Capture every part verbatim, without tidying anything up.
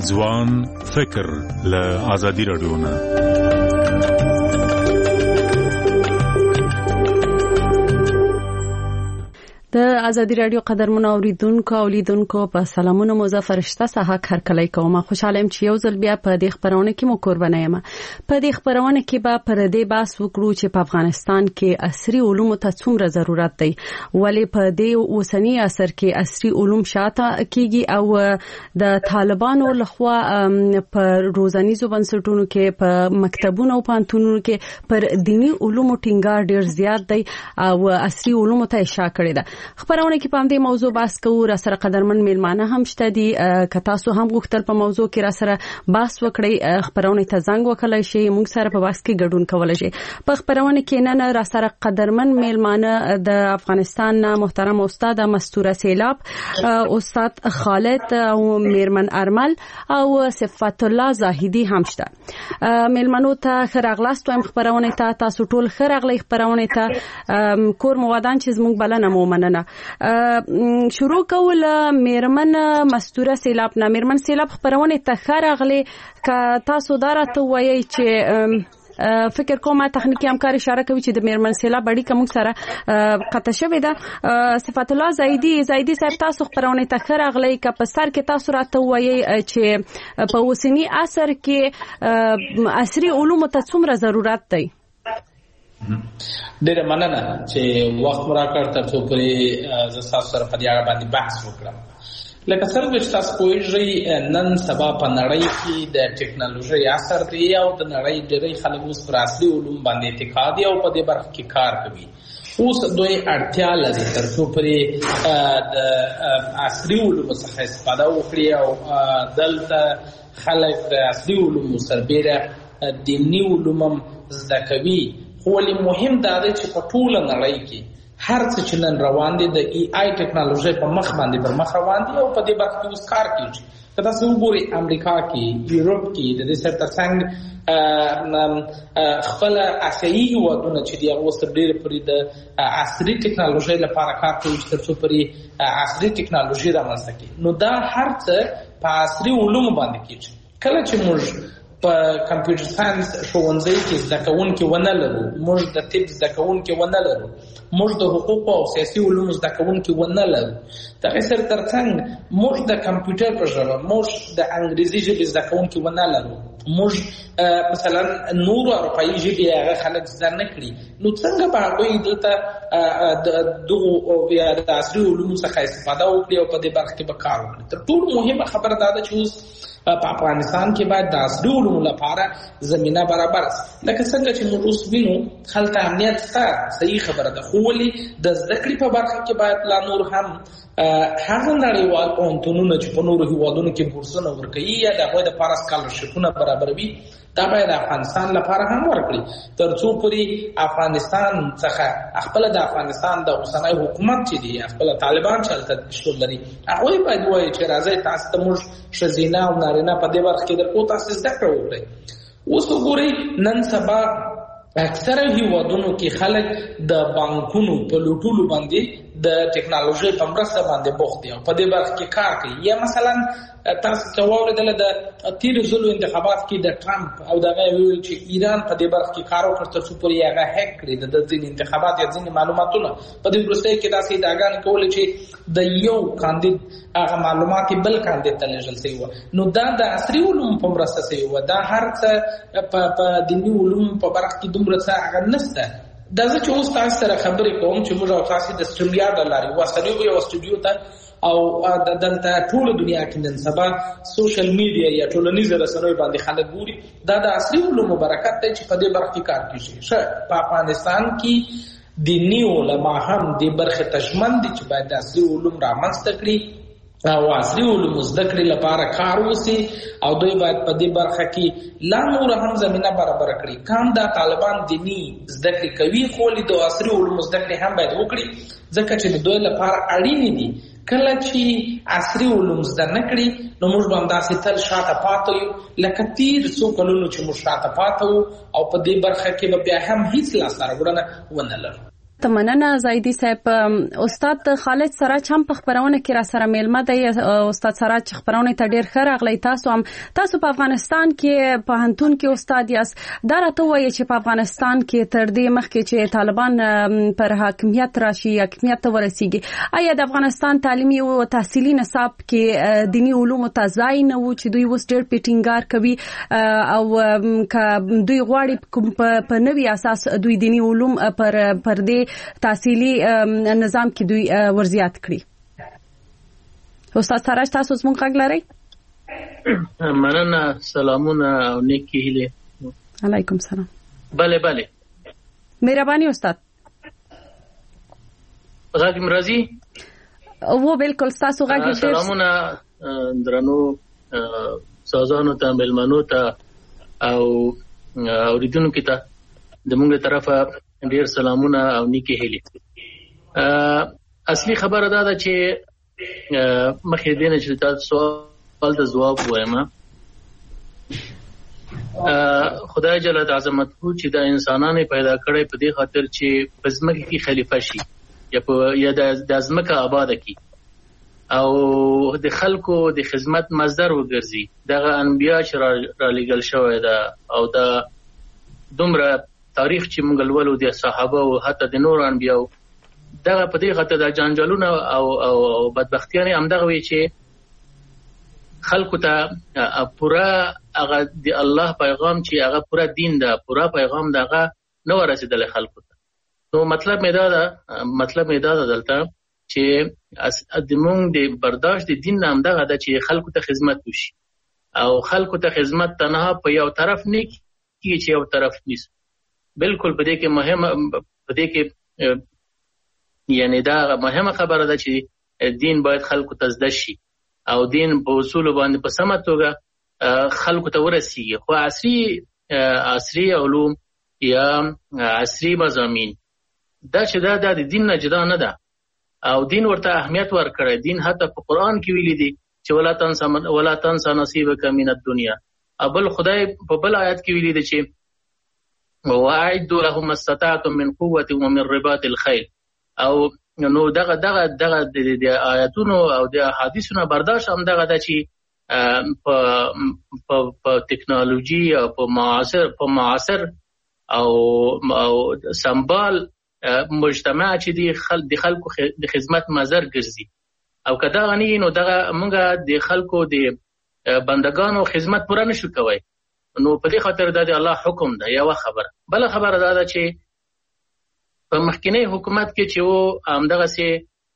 ځوان فکر له آزادي رادیو نه. د ازادي رادیو قدرمن اوریدونکو او لیدونکو په سلامونه مظفر شته سه هر کله کومه خوشاله يم چې یو ځل بیا په دې خبرونه کې مو قربانه یم. په دې خبرونه کې به پر دې باس وکړو چې په افغانستان کې عصري علوم ته څومره ضرورت دی، ولې په دې اوسنی عصر کې عصري علوم شاته کیږي او د طالبانو لخوا په روزانيزو بنسټونو کې په مکتبونو او پانتونونو کې پر دینی علومو ټینګار ډیر زیات دی او عصري علوم ته اشاره کړی ده. خبرونه کې پام دې موضوع بحث کوو. را سره قدرمن میلمانه هم شته دي، که تاسو هم غوښتل په موضوع کې را سره بحث وکړئ خبرونه ته زنګ وکړئ شي، موږ سره په بحث کې ګډون کولای شي. په خبرونه کې نن را سره قدرمن میلمانه د افغانستان نه محترم استاد مستوره سیلاب، استاد خالد او میرمن ارمل او صفات الله زاهدی هم شته. میلمنو ته خراغلاست وایم خبرونه ته تاسو ټول خراغلی خبرونه ته کور موادان چې زموږ بلنه مومنه. شروع کوله میرمن مستوره سیلاب نه. میرمن سیلاب خبرونه ته خراغلی که تاسو دارته وایي چې فکر کومه تخنیکی همکار اشاره کوي چې د میرمن سیلاب اړیکه موږ سره قطع شوې ده. صفات الله زاهدی زاهدی صاحب تاسو خبرونه ته خراغلی که په سر کې تاسو راته وایي چې په اوسنی عصر کې عصري علوم ته څومره ضرورت دی. ډیره مننه چې وخت راکړ ترڅو پرې زه تاسو سره په دې اړه باندې بحث وکړم. لکه څنګه چې تاسو پوهیږئ نن سبا په نړۍ کې د ټیکنالوژي عصر دی او د نړۍ ډېری خلک اوس پر عصري علوم باندې اعتقاد دي او په دې برخه کې کار کوي. اوس دوی اړتیا لري ترڅو پرې د عصري علومو څخه استفاده وکړي او دلته خلک د عصري علومو سربېره دیني علوم زده کوي. خو ولې مهم دا دی چې په ټوله نړۍ کې هر څه چې نن روان دي د ای آی ټیکنالوژي په مخ باندې پر مخ روان دي او په دې برخه کې اوس کار کیږي. که تاسو وګورئ امریکا کې، یورپ کې، د دې سره ترڅنګ خپل اسیایي هېوادونه چې دي هغه اوس ډېر پرې د عصري ټیکنالوژۍ لپاره کار کوي چې ترڅو پرې عصري ټیکنالوژي رامنځته کړي. نو دا هر څه په عصري علومو باندې کېږي. کله چې موږ په کمپیوټر ساينس ښوونځي کې زده کوونکي ونه لرو، موږ د طب زده کوونکي ونه لرو، موږ د حقوقو او سیاسي علومو زده کوونکي ونه لرو. دغه سره ترڅنګ موږ د کمپیوټر په ژبه، موږ د انګریزي ژبې زده کوونکي ونه لرو، موږ مثلا نور اروپایي ژبې هغه خلک زده نه کړي. نو څنګه به هغوی دلته دغو بیا د عصري علومو څخه استفاده وکړي او په دې برخه کې به کار وکړي. تر ټولو مهمه خبره دا ده چې اوس په افغانستان کې باید د عصري علومو لپاره زمینه برابر شي. لکه څنګه چې موږ اوس وینو هلته امنیت شته، صحیح خبره ده، خو ولې د زده کړې په برخه کې باید لا نور هم هغه نړیوال پوهنتونونه چې په نورو هېوادونو کې بورسونه ورکوي یا د هغوی دپاره سکالرشپونه برابروي دا باید د افغانستان لپاره هم ورکړي تر څو پورې افغانستان څخه خپله د افغانستان د اوسنی حکومت چې دی خپله طالبان چې هلته شتون لري هغوی باید ووایي چې راځئ تاسو ته موږ ښځینه او نارینه په دې برخه کې درکو تاسو زده کړه وکړئ. اوس وګورئ نن سبا اکثره هېوادونو کې خلک د بانکونو په لوټولو باندې د ټیکنالوژۍ په مرسته باندې بوخت دي او په دې برخه کې کار کوي. یا مثلا تاسو که واورېدله د تېرو ځلو انتخابات کې د ټرمپ او د هغه ویل چې ایران په دې برخه کې کار وکړ تر څو پورې هغه هیک کړي د ځینې انتخابات یا ځینې معلوماتونه. په دې وروستیو کې داسې ادعاګانې کولې چې د یو کاندید هغه معلومات بل کاندید ته لېږل سوي وه. نو دا د عصري علومو په مرسته سوي وه. دا هر څه په دیني علومو په برخه کې دومره څه هغه نشته. دا زه چې اوس تاسو سره خبرې کوم چې موږ او تاسې د سټریمیا له لارې وسلو یو سټوډیو ته او دلته ټوله دنیا کې نن سبا سوشل میډیا یا ټولنیزې رسنیو باندې خلک ګوري. دا د عصري علومو برکت دی چې په دې برخه کې کار کېږي. ښه په افغانستان کې دیني علما هم دې برخې ته ژمن دي چې باید د عصري علوم رامنځته کړي او عصري علومو زده کړې لپاره کار وسي او دوی باید په دې برخه کې لا نور هم زمینه برابر کړي. کام دا طالبان دیني زده کړې کوي خو د عصري علومو زده کړې هم باید وکړي ځکه چې د دوی لپاره اړینې دي. کله چې عصري علوم زده نه کړي نو موږ به همداسې تل شاته پاته یو لکه تېر څو کلونو چې موږ شاته پاته وو او په دې برخه کې به بیا هم هیڅ لاسته راوړنه ونه لرو. تمننه زایدی صاحب. استاد خالد سراج هم په خبرونه کې را سره میلمه دی. استاد سراج خبرونه ته ډیر ښه راغلی. تاسو هم تاسو په افغانستان کې په هنتون کې استاد یاست. دا راته وایي چې په افغانستان کې تر دې مخکې چې طالبان پر حاکمیت راشي حاکمیت ته ورسیږي، آیا د افغانستان تعلیمي او تحصیلي نصاب کې دینی علوم ته ځای نه و چې دوی اوس ډیر پیټینګار کوي او ک دوی غواړي په نوي اساس دوی دینی علوم پر پر دې تحصیلی نظام کې دوی ورزیات کړی؟ استاد سراج تاسو زموږ غږ لرئ؟ مننه، سلامونه او نیکی هیله. علیکم سلام. بله بله مهرباني استاد. غږ مرضی؟ و بالکل تاسو غږ ډیر. سلامونه درنو سازانو ته، ملمنو ته او اوریدونکو ته د موږ طرفه ډیر سلامونه او نیکی هیلې. اصلي خبره دا ده چې مخې دینه چې تاسو سوال د جواب وایم. خدای جل عظمت هو چې د انسانانو پیدا کړي په دې خاطر چې په ځمکه کې خلیفہ شي یا په یا د ځمکه آباد کی او د خلکو د خدمت مصدر وګرځي. دغه انبیا چې را لېږل شوی ده او د دومره تاریخ چې موږ لولو د صحابه او حتی د نور انبیاء دغه په دې خاطر د جنجالونه او او بدبختیانه همدغه وی چې خلکو ته پورا هغه د الله پیغام چې هغه پورا دین ده، پورا پیغام دغه نو رسیدل خلکو ته. نو مطلب مې دا ده مطلب مې دا ده دلته چې د موږ د برداشت د دین نام دغه ده چې خلکو ته خدمت وشي او خلکو ته خدمت تنها په یو طرف نه کیږي چې یو طرف نیس. بالکل په دې کې مهمه په دې کې یعنی دا مهمه خبره ده چې دین باید خلکو ته زده شي او دین په اصول باندې په سمه توګه خلکو ته ورسیږي. خو عصري عصري علوم یا عصري مضامین دا چې دا د دین نه جدا نه ده او دین ورته اهمیت ورکړي. دین حتی په قران کې ویلي دي چې ولا تنسى ولا تنسى نصيبك من الدنيا. ابل خدای په بل آیات کې ویلي دي چې وَأَعِدُّوا لَهُمْ مَا اسْتَطَعْتُم مِّن قُوَّةٍ وَمِن رِّبَاطِ الْخَيْلِ. او نو دغه دغه دغه د آیاتونو او د حدیثونو برداشت هم دغه د چې په په ټکنالوژي او په معاصر په معاصر او او سمبال مجتمع چې دی خلک د خلکو د خدمت مزر ګرځي او کدا غنی نو دغه موږ د خلکو د بندگانو خدمت پوره نشو کوي. نو په دې خاطر د الله حکم ده. یو خبره بل خبره دا ده چې په مخکنی حکومت کې چې و همدغه سي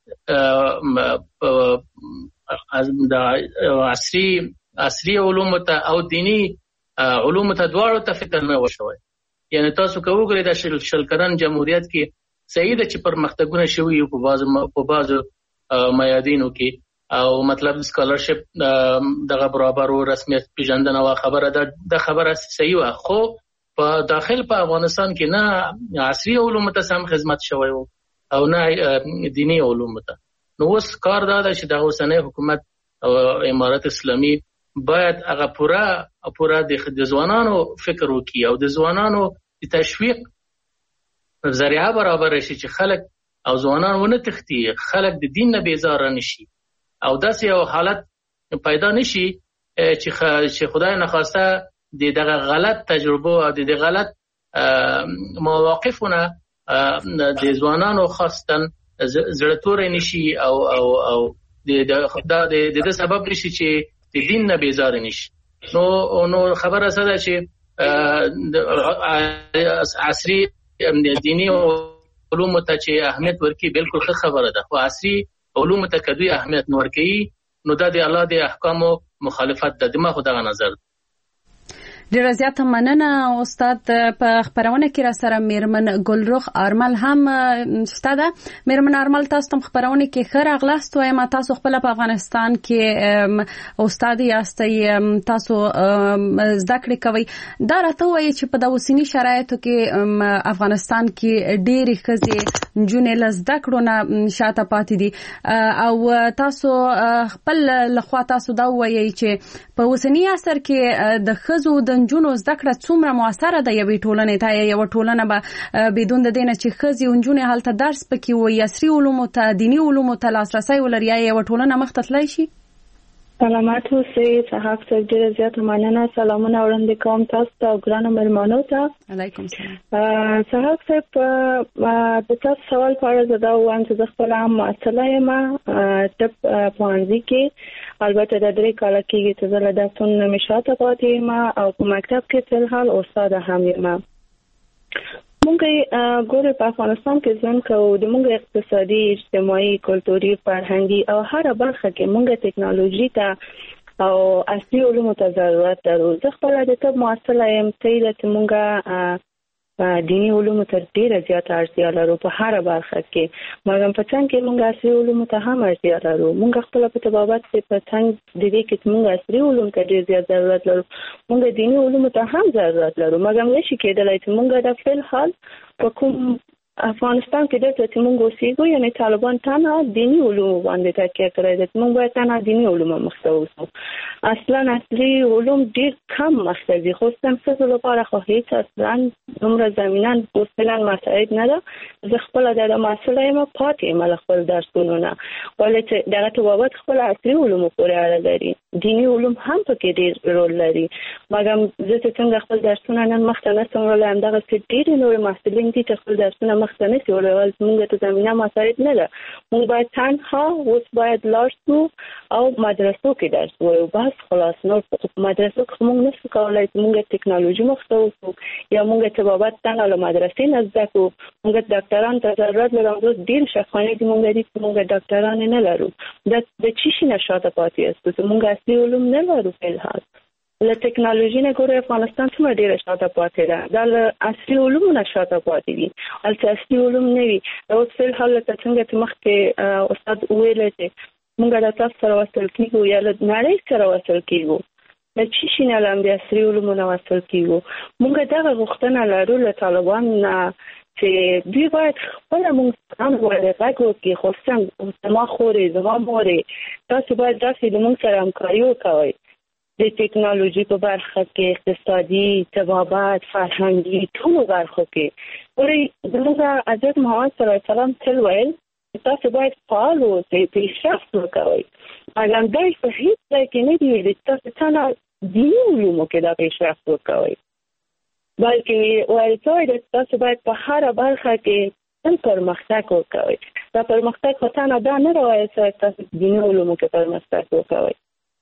د عصري عصري علوم ته او دینی علوم ته دواړو ته فکر نه وشوي. یعنی تاسو کوو غوړي د شل شلکرن جمهوریت کې صحیح ده چې پرمختګونه شوي په بعض په بعض میادینو کې او مطلب سکالرشپ دغه برابر او رسمیت پیژندنه او خبره ده د خبره صحیح و. خو په داخل په افغانستان کې نه عصري علوم ته سم خدمت شوی او نه دینی علوم ته. نو اوس کار دا ده چې د اوسنۍ حکومت او امارت اسلامي باید هغه پورا پورا د ځوانانو فکر وکړي او د ځوانانو د تشویق ذریعہ برابر شي چې خلک او ځوانان ونه تختی خلک د دین نه بیزار نشي او داسې یو حالت پیدا نشي چې خدای نخواسته د دغه غلط تجربه او د غلط مواقفونه د ځوانانو خاصتن زړه تورې نشي او او او د د د سبب نشي چې د دین نه بیزار نشي. نو نو خبره څه ده چې عصري دینی علوم ته چې اهمیت ورکړي بالکل ښه خبره ده. خو عصري علوم ته کدوې اهمیت نور کوي نو دا د الله د احکامو مخالفت ده. دماغ دغه نظر ډیر زیات مننه استاد. په خبرونه کې را سره میرمن ګلرخ آرمل هم شته ده. میرمن آرمل تاسو هم خبرونه کې خیر اغلاست وایم. تاسو خپل په افغانستان کې استاد یاستئ، تاسو زده کړې کوي. دا راته وایي چې په د اوسنی شرایطو کې افغانستان کې ډېرې ښځې نجونې له زده کړو نه شاته پاتې دي او تاسو خپل لخوا تاسو دا وایي چې په اوسنی عصر کې د ښځو د نجونو زده کړه څومره موثره ده یوې ټولنې ته؟ یو ټولنه به بدون د دې نه چې ښځې او نجونې هلته درس پکې وي، عصري علومو ته، دیني علومو ته لاسرسی ولري، یا یو ټولنه مخ ته تللی شي؟ سلامات اوسئ. صحاف صاحب ډېره زیاته مننه. سلامونه وړاندې کوم تاسو ته او ګرانو مېلمنو ته. علیکم السلام. صحاف صاحب د تاسو سوال په اړه زه دا وایم چې زه خپله هم محصله یم طب پوهنځي کې، البته د درې کاله کېږي چې زه له درسونو نه مې شاته پاتې یم او په مکتب کې فی الحال استاده هم یم. مونږ ګورو په افغانستان کې ژوند کوو، د مونږ اقتصادي، اجتماعي، کلتوري، فرهنګي او هر برخه کې مونږ ټیکنالوژي ته او عصري علومو ته ضرورت لرو. زه خپله د طب محصله یم، صحیح ده چې مونږ دیني علومو ته ډېره زیاته اړتیا لرو په هر برخه کې، مګر په څنګ کې مونږ عصري علومو ته هم اړتیا لرو. مونږ خپله په طبابت کې په څنګ د دې کې چې مونږ عصري علومو ته ډېر زیات ضرورت لرو، مونږ دیني علومو ته هم ضرورت لرو، مګر نشي کېدلی چې مونږ د فی الحال په کوم افغانستان کې دلته چې مونږ اوسېږو، یعنې طالبان تنها دیني علومو باندې تکیه کړی ده چې مونږ باید تنها دیني علومو مخ ته اوسو. اصلا عصري علوم ډېر کم مخ ته ځي، خصوصا ښځو لپاره خو هېڅ اصلا دومره زمینه اصلا مساعد نه ده. زه خپله د محصله یم، پاتې یم له خپل درسونو نه، ولې چې دغه طبابت خپل عصري علومو پورې اړه لري، دیني علوم هم پکې ډېر رول لري، مګر زه چې څنګه خپل درسونه نن مخ ته نشم وړلی، همدغسې ډېرې نورې محصلین دي چې خپل درسونه مخ ته نشي وړلی، موږ ته زمینه مساعد نه ده. موږ باید تنها اوس باید لاړ شو او مدرسو کې درس ووایو، بس خلاص. نور په مدرسو کې موږ نشو کولی چې موږ ټیکنالوژي مخ ته وسو یا موږ طبابت تنها له مدرسې نه زده کړو. موږ ډاکټرانو ته ضرورت لرو، اوس ډېر شفاخانې دي موږ دي چې موږ ډاکټران نه لرو. د څه شي نه شاته پاتې یاستو چې موږ عصري علوم نه لرو فی الحال. له ټیکنالوژي نه ګورو افغانستان څومره ډېره شاته پاتې ده، دا له عصري علومو نه شاته پاتې دي. هلته عصري علوم نه وي. اوس فی الحال لکه څنګه چې مخکې استاد وویله چې موږ له تاسو سره وصل کېږو یا له نړۍ سره وصل کېږو، له څه شي نه له همدې عصري علومو نه وصل کېږو. موږ دغه غوښتنه لرو له طالبانو نه چې دوی باید خپله موږ هم باید غږ وکړي، خصوصا زما خورې، زما مورې، تاسو باید داسې د موږ سره همکاري وکوئ د ټیکنالوژي په برخه کې، اقتصادي، طبابت، فرهنګي، ټولو برخو کې. ګورئ زموږ حضرت محمد صلی الله علیه وسلم تل ویل تاسو باید فعال اوسئ، پیشرفت وکوئ، مګر دی په هېڅ ځای کې نه دي ویلي چې تاسو تنها دیني علومو کې دا پیشرفت وکوئ، بلکې ویل شوی ده چې تاسو باید په هره برخه کې تل پرمختګ وکوئ. دا پرمختګ خو تنها دا نه راویل شوی چې تاسو دیني علومو کې پرمختګ وکوئ.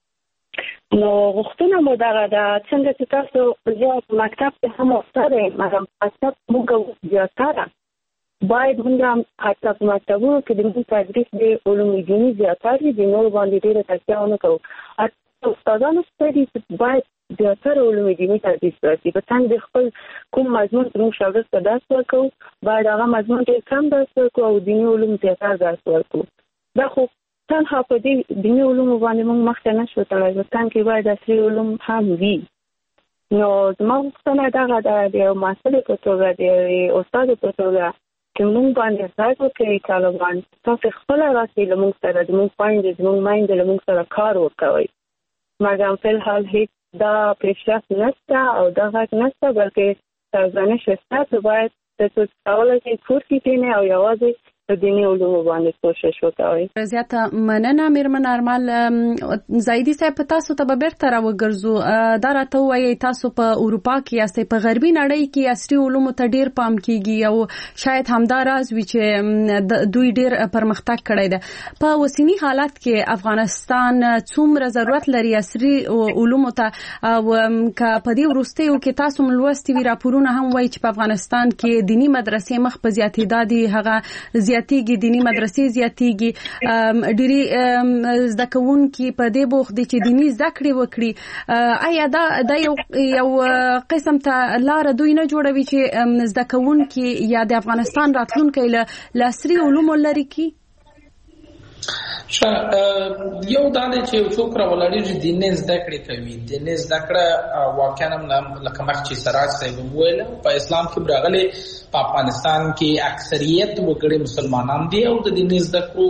نو غوښتنه مو دغه ده څنګه چې تاسو زه په مکتب کې هم استاده یم، مګر مکتب موږ زیاتره باید موږ هم حتی په مکتبونو کې د موږ تدریس د علومو دیني زیاتره وي، د نورو باندې ډېره تکیه ونه کوو. استادانو شته دي چې باید زیاتره علومو دیني تدریس راشي، په څنګ د خپل کوم مضمون چې موږ شاګرد ته درس ورکوو باید هغه مضمون ډېر کم درس ورکوو او دیني علوم زیاتره درس ورکوو. دا خو تنها په دې دیني علومو باندې موږ مخکې نشو تللی، په څنګ کې باید عصري علوم هم وي. نو زما غوښتنه دغه ده د یو محصلې په توګه، د یوې استادې په توګه چې موږ باندې غږ وکړئ طالبان، تاسو خپله راسئ له موږ سره، زموږ خویندې زموږ میندې له موږ سره کار وکوئ. مګر فی الحال هېڅ دا پیشرفت نشته او دا غږ نشته، بلکې سرزنش شته چې باید تاسو کولی شئ کور کې کښېنئ او یوازې په دیني علومو باندې کوشش وکوئ. زیاته مننه میرمن ارمل. زاهدي صاحب په تاسو ته به بیرته راوګرځو. دا راته ووایئ تاسو په اروپا کې یاستئ، په غربي نړۍ کې عصري علومو ته ډېر پام کېږي او شاید همدا راز وي چې دوی ډېر پرمختګ کړی ده. په اوسني حالت کې افغانستان څومره ضرورت لري عصري علومو ته؟ او که په دې وروستیو کې تاسو هم لوستي وي راپورونه هم وایي چې په افغانستان کې دیني مدرسې مخ په زیاتېدا دي، هغه زیاتېږي، دیني مدرسې زیاتېږي، ډېری زده کوونکي په دې بوخت دي چې دیني زده کړې وکړي. آیا دا دا یو یو قسم ته لاره دوی نه جوړوي چې زده کوونکي یا د افغانستان راتلونکی له عصري علومو لرې کړي؟ یو دا دی چې یو څوک راولاړېږي دیني زده کړې کوي. دیني زده کړه واقعا هم لکه مخکې سراج صاحب هم وویل په اسلام کې راغلي په افغانستان کې اکثریت وګړي مسلمانان دي او د دیني زده کړو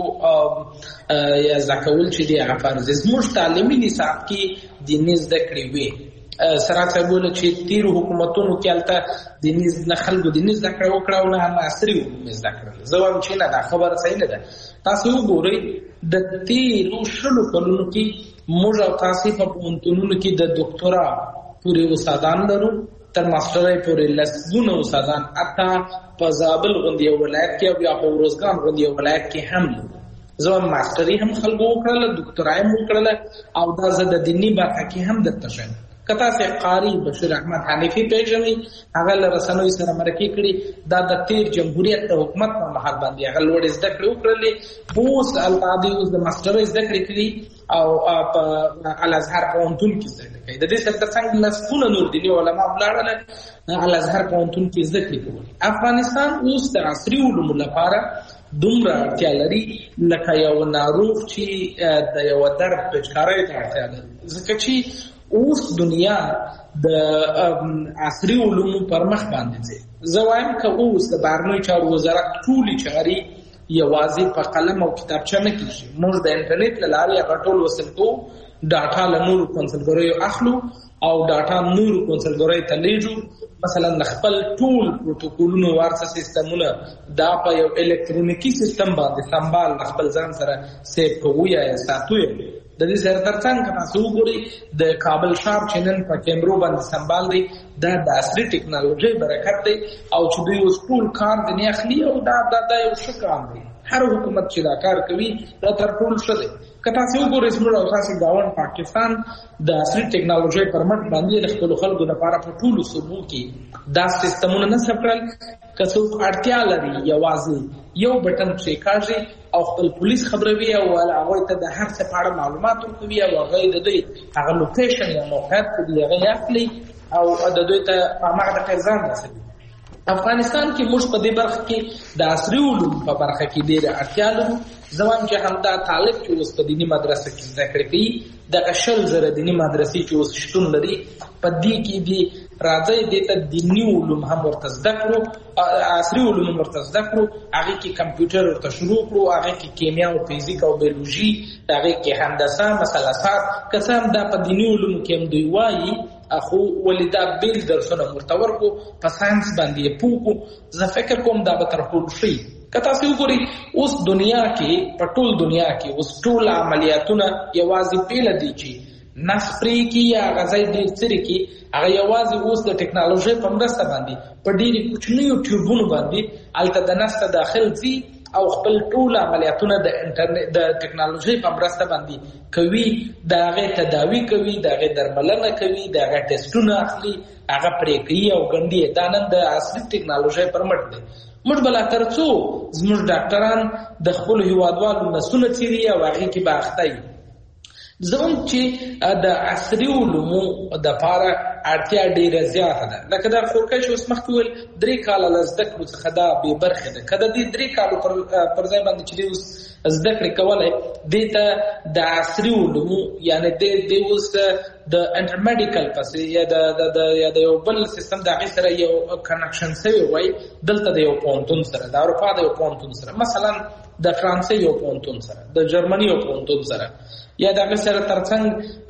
یا زده کول چې دي هغه فرض دي. زموږ تعلیمي نصاب کې دیني زده کړې وي. سراج صاحب وویل چې تیرو حکومتونو کې هلته دیني نه خلکو دیني زده کړه وکړه او نه هم عصري علوم زده کړل. زه وایم چې نه دا خبره صحیح نه ده. تاسو وګورئ د تیرو شلو کلونو کې موږ او تاسو په پوهنتونونو کې د ډاکټرا پورې استادان لرو، تر ماسترۍ پورې لسګونه استادان، حتی په زابل غوندې یو ولایت کې او یا په روزګان غوندې یو ولایت کې هم لرو. زه ماستري هم خلکو وکړله، ډاکټرا هم وکړله او دا زه د دیني برخه کې هم درته ښیم. که تاسې قاري بشیر احمد حنیفي پېژنئ، هغه له رسنیو سره مرکې کړي. دا د تیر جمهوریت د حکومت په مهال باندې هغه لوړې زده کړې وکړلې. اوس هلته دی اوس د ماسټرۍ زده کړې کوي او په الازهر پوهنتون کې زده کړې کوي. د دې سره ترڅنګ لسګونه نور دیني علما ولاړل الازهر پوهنتون کې زده کړې کوي. افغانستان اوس د عصري علومو لپاره دومره اړتیا لري لکه یو ناروغ چې د یو درد پچکارۍ ته اړتیا لري، ځکه چې اوس دنیا د عصري علومو پر مخ باندې ځي. زه وایم که اوس د بهرنیو چارو وزارت ټولې چارې یوازې په قلم او کتابچه نه کېږي. موږ د انټرنیټ له لارې هغه ټول وصل کوو، ډاټا له نورو کونسلګریو اخلو او ډاټا نورو کونسلګریو ته لیږو. مثلا خپل ټول پروتوکولونو وارڅه سیستمونه دا په یو الکترونیکي سیستم باندې سمبال خپل ځان سره سیف کوو یا ساتو. د دې سره ترڅنګ تاسو وګورئ د کابل ښار چې نن په کیمرو باندې سمبال دی، دا د عصري ټکنالوژۍ برکت دی او چې دوی اوس ټول کار ځینې اخلي او دا دا یو ښه کار دی. هر حکومت چې دا کار کوي دا تر ټولو ښه دی. که تاسو وګورئ زموږ او تاسې ګاونډ پاکستان د عصري ټکنالوژۍ پر مټ باندې د خپلو خلکو لپاره په ټولو صوبو کې دا سیستمونه نصب کړل. که څوک اړتیا لري یوازې یو بټن پرې کاږي او خپل پولیس خبروي او هغوی ته د هر څه په اړه معلومات ورکوي او هغوی د دوی هغه لوکیشن یا موقعیت چې دی هغه یې اخلي او د دوی ته په هماغه دقیق ځان رسوي. افغانستان کې موږ په دې برخه کې د عصري علومو په برخه کې ډېره اړتیا لرو. زه وایم چې همدا طالب چې اوس په دیني مدرسه کې زده کړې کوي، دغه شل زره دیني مدرسې چې اوس شتون لري، په دې کې دي راځئ دې ته دیني علوم هم ورته زده کړو، عصري علوم ورته زده کړو، هغې کې کمپیوټر ورته شروع کړو، هغې کې کیمیا او فیزیک او بیولوژي، هغې کې هندسه مثلثات. که څه هم دا په دیني علومو کې هم دوی وایي خو ولې دا بیل درسونه ورته ورکړو، په ساینس باندې یې پوه کړو. زه فکر کوم دا به تر ټولو ښه وي. که تاسو وګورئ اوس دنیا کې په ټول دنیا کې اوس ټول عملیاتونه یوازې بیله دي چې نس پرې کړي یا هغه ځای ډېر څرې کړي، هغه یوازې اوس د ټکنالوژۍ په مرسته باندې په ډېرې کوچنیو ټیوبونو باندې هلته د نس ته داخل ځي او خپل ټول عملیاتونه د انټرنیټ د ټکنالوژۍ په مرسته باندې کوي، د هغې تداوي کوي، د هغې درملنه کوي، د هغې ټسټونه اخلي، هغه پرې کوي او ګنډي. دا نن د عصري ټکنالوژۍ پر مټ دی. موږ به لا تر څو زموږ ډاکټران د خپلو هېوادوالو نسونه څیري او هغې کې به اخته وي. زه هم چې د عصري علومو دپاره اړتیا ډېره زیاته ده. لکه دا خورکۍ چې اوس مخکې وویل درې کاله له زده کړو څخه دا بې برخې ده. که د دې درې کالو پر ځای باندې چې دی اوس زده کړې کولی، دې ته د عصري علومو یعنې دی اوس د انټرمیډیکل پسې یا د یا د یو بل سیستم د هغې سره یو کنکشن سوی وای، دلته د یو پوهنتون سره، د اروپا د یو پوهنتون سره، مثلا د فرانسې یو پوهنتون سره، د جرمني یو پوهنتون سره، یا د هغې سره ترڅنګ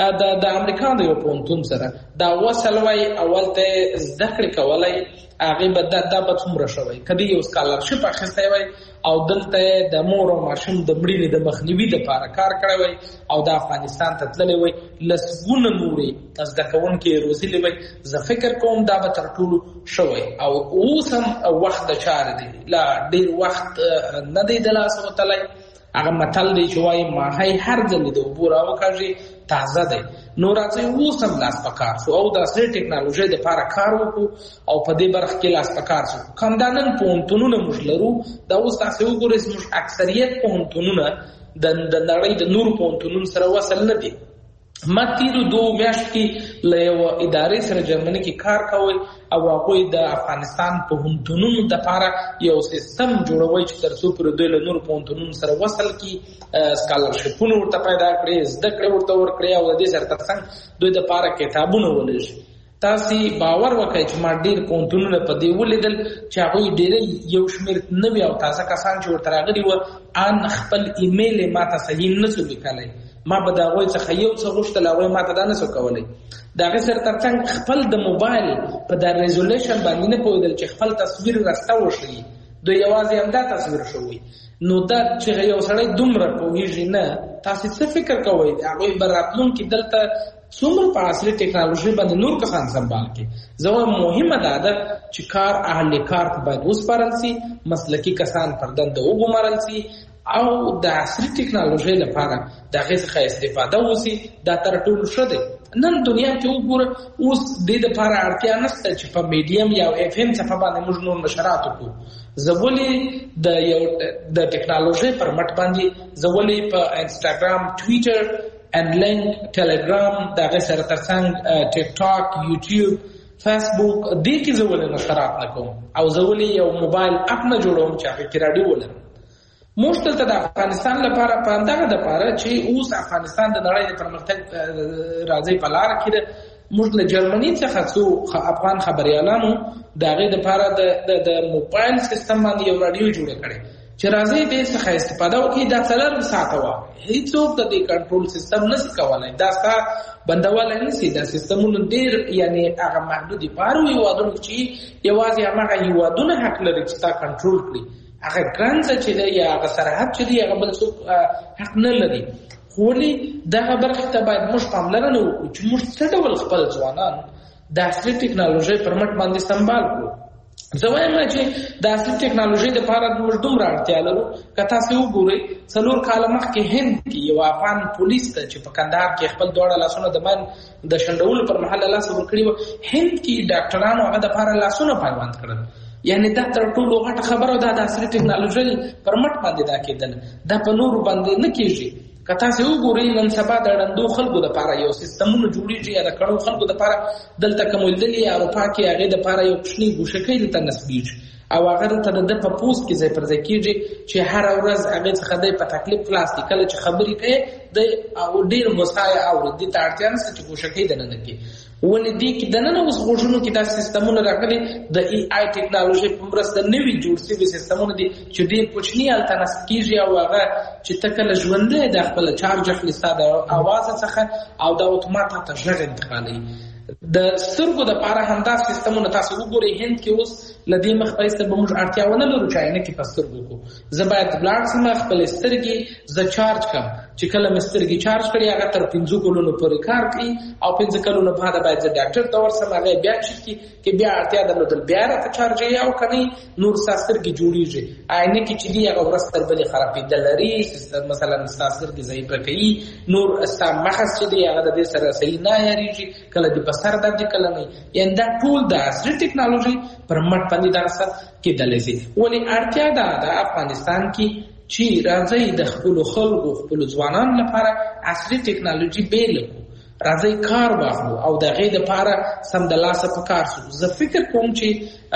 د امریکا د یو پوهنتون سره دا وصل وای، اول ته زده کړې کولی، هغې به دا به څومره ښه وای. که دې یو سکالرشپ اخیستی وای او دلته د مور او ماشوم د مړینې د مخنیوي دپاره کار کړی وای او د افغانستان ته تللی وای، لسګونه نورې زده کوونکي یې روزلي وای، زه فکر کوم دا به تر ټولو ښه وای. او اوس هم وخت د چارې دی، لا ډېر وخت نه دی د لاسه وتلی. هغه متل دی چې وایي ماهی هر ځلې د اوبو راوکاږي تازه دی. نو راځئ اوس هم لاس په کار شو او د عصري ټکنالوژۍ دپاره کار وکړو او په دې برخه کې لاس په کار شو. که همدا نن پوهنتونونه موږ لرو، دا اوس تاسې وګورئ زموږ اکثریت پوهنتونونه د نړۍ د نورو پوهنتونونو سره وصل نه دي. ما تیرو دوه میاشت کې له یو ادارې سره جرمني کې کار کوي او هغوی د افغانستان پوهنتونونو دپاره یو سیستم جوړوي چې تر څو پورې دوی له نورو پوهنتونونو سره وصل کړي، سکالرشپونه ورته پیدا کړي، زده کړې ورته ورکړي او د دې سره ترڅنګ دوی دپاره کتابونه ولېږي. تاسې باور وکړئ چې ما ډېر پوهنتونونه په دې ولیدل چې هغوی ډېری یو شمېر نوي او تازه کسان چې ورته راغلي وه ان خپل ایمیل یې ما ته صحیح نه څه لیکلی، ما به د هغوی څخه یو څه غوښتل، هغوی ما ته دا نه څه کولی. د هغې سره ترڅنګ خپل د موبایل په دا ریزولیشن باندې نه پوهېدل چې خپل تصویر راسته وښیي، دوی یوازې همدا تصویر شوی. نو دا چې یو سړی دومره پوهېږي نه، تاسې څه فکر کوئ هغوی به راتلونکي دلته څومره په عصري ټکنالوژي باندې نور کسان سنبال کړي. زه وایم مهمه دا ده چې کار اهل کار ته باید وسپارل سي، مسلکي کسان پر دنده وګمارل سي او د عصري ټکنالوژي لپاره د هغې څخه استفاده وسي. دا تر ټولو ښه دی. نن دنیا کې وګوره اوس دې دپاره اړتیا نشته چې په میډیم یا اف ام څخه باندې موږ نور نشرات وکړو. زه ولې د یو د ټکنالوژۍ پر مټ باندې زه ولې په انسټاګرام، ټویټر and link ټلګرام، د هغې سره ترڅنګ ټیک ټاک، یوټیوب، فیسبوک، دې کې زه ولې نشرات نه کوم او زه ولې یو موبایل اپ نه جوړوم چې هغې کې راډیو ولرم. موږ دلته د افغانستان لپاره په همدغه دپاره چې اوس افغانستان د نړۍ د پرمختګ راځي په لاره کې ده، موږ له جرمني څخه څو افغان خبریالانو د هغې دپاره د موبایل سیستم باندې یو راډیو جوړه کړې چې راځي دې څخه استفاده وکړي. دا څلور ساعته وه، هېڅوک د دې کنټرول سیستم نشي کولی، دا ستا بندولی نشي. دا سیستمونه ډېر یعنې هغه محدودې په هرو هېوادونو چې یوازې هماغه هېوادونه حق لري چې ستا کنټرول کړي. هغه ګرانزه چې دی یا هغه سرحد چې دی هغه بل څوک حق نه لري. خو ولې دغه برخې ته باید موږ پاملرنه وکړو چې موږ څه ډول خپل ځوانان د عصري ټکنالوژۍ پر مټ باندې سنبال کړو. زه وایم چې د عصري ټکنالوژۍ دپاره موږ دومره اړتیا لرو. که تاسې وګورئ څلور کاله مخکې هند کې یو افغان پولیس ته چې په کندهار کې خپل دواړه لاسونه د من د شنډولو پر مهال له لاسه ورکړي وه، هند کې ډاکټرانو هغه دپاره لاسونه پیوند کړل. یعنی دا تر ټولو غټه خبره ده د عصري ټکنالوژۍ پر مټ باندې دا کېدل. دا په نورو باندې نه کېږي. که تاسې وګورئ نن سبا د ړندو خلکو دپاره یو سیستمونه جوړېږي یا د کڼو خلکو دپاره دلته که مو لیدلي اروپا کې هغې دپاره یو کوچنۍ ګوشکۍ دلته نصبېږي او هغه دلته د ده په پوست کې ځای پر ځای کېږي چې هره ورځ هغې څخه دی په تکلیف خلاص دي. کله چې خبرې کوي دی ډېر غوسه یې اوري، دې ته اړتیا نشته چې ګوشکۍ دننه کړي. ولې دې کې دننه اوس غوږونو کې دا سیستمونه راغلي د ای آی ټکنالوژۍ په مرسته نوي جوړ شوي سیستمونه دي چې ډېر کوچني هلته نصب کېږي او هغه چې ته کله ژوندی د خپله چارج اخلي ستا د اوازه څخه او دا اتومات ته غږ انتقالوي. د سترګو دپاره همدا سیستمونه تاسو وګورئ هند کې اوس له دې مخ پیسته به موږ اړتیا ونه لرو چې عینکې په سترګو کړو. زه باید ولاړ شم خپلې سترګې زه چارج کړم، چې کله مې سترګې چارج کړي هغه تر پنځو کلونو پورې کار کوي او پنځه کلونو بعده باید زه ډاکټر ته ورسم، هغه بیا چیک کړي که بیا اړتیا درلودل بیا راته چارجوي او که نه نور ستا سترګې جوړېږي. عینکې چې دي هغه ورځ تر بلې خرابېدل لري، مثلا ستا سترګې ضعیفه کوي، نور ستا مغز چې دی هغه د دې سره صحیح نه عیارېږي، کله دې په سر درد کله نه. یعنې دا ټول د عصري ټکنالوژۍ پر مټ باندې دغه څه کېدلی شي. ولې اړتیا ده د افغانستان کې چې راځئ د خپلو خلکو خپلو ځوانانو لپاره عصري ټکنالوژي بیله کړو، راځئ کار واخلو او د هغې دپاره سمدلاسه په کار شو. زه فکر کوم چې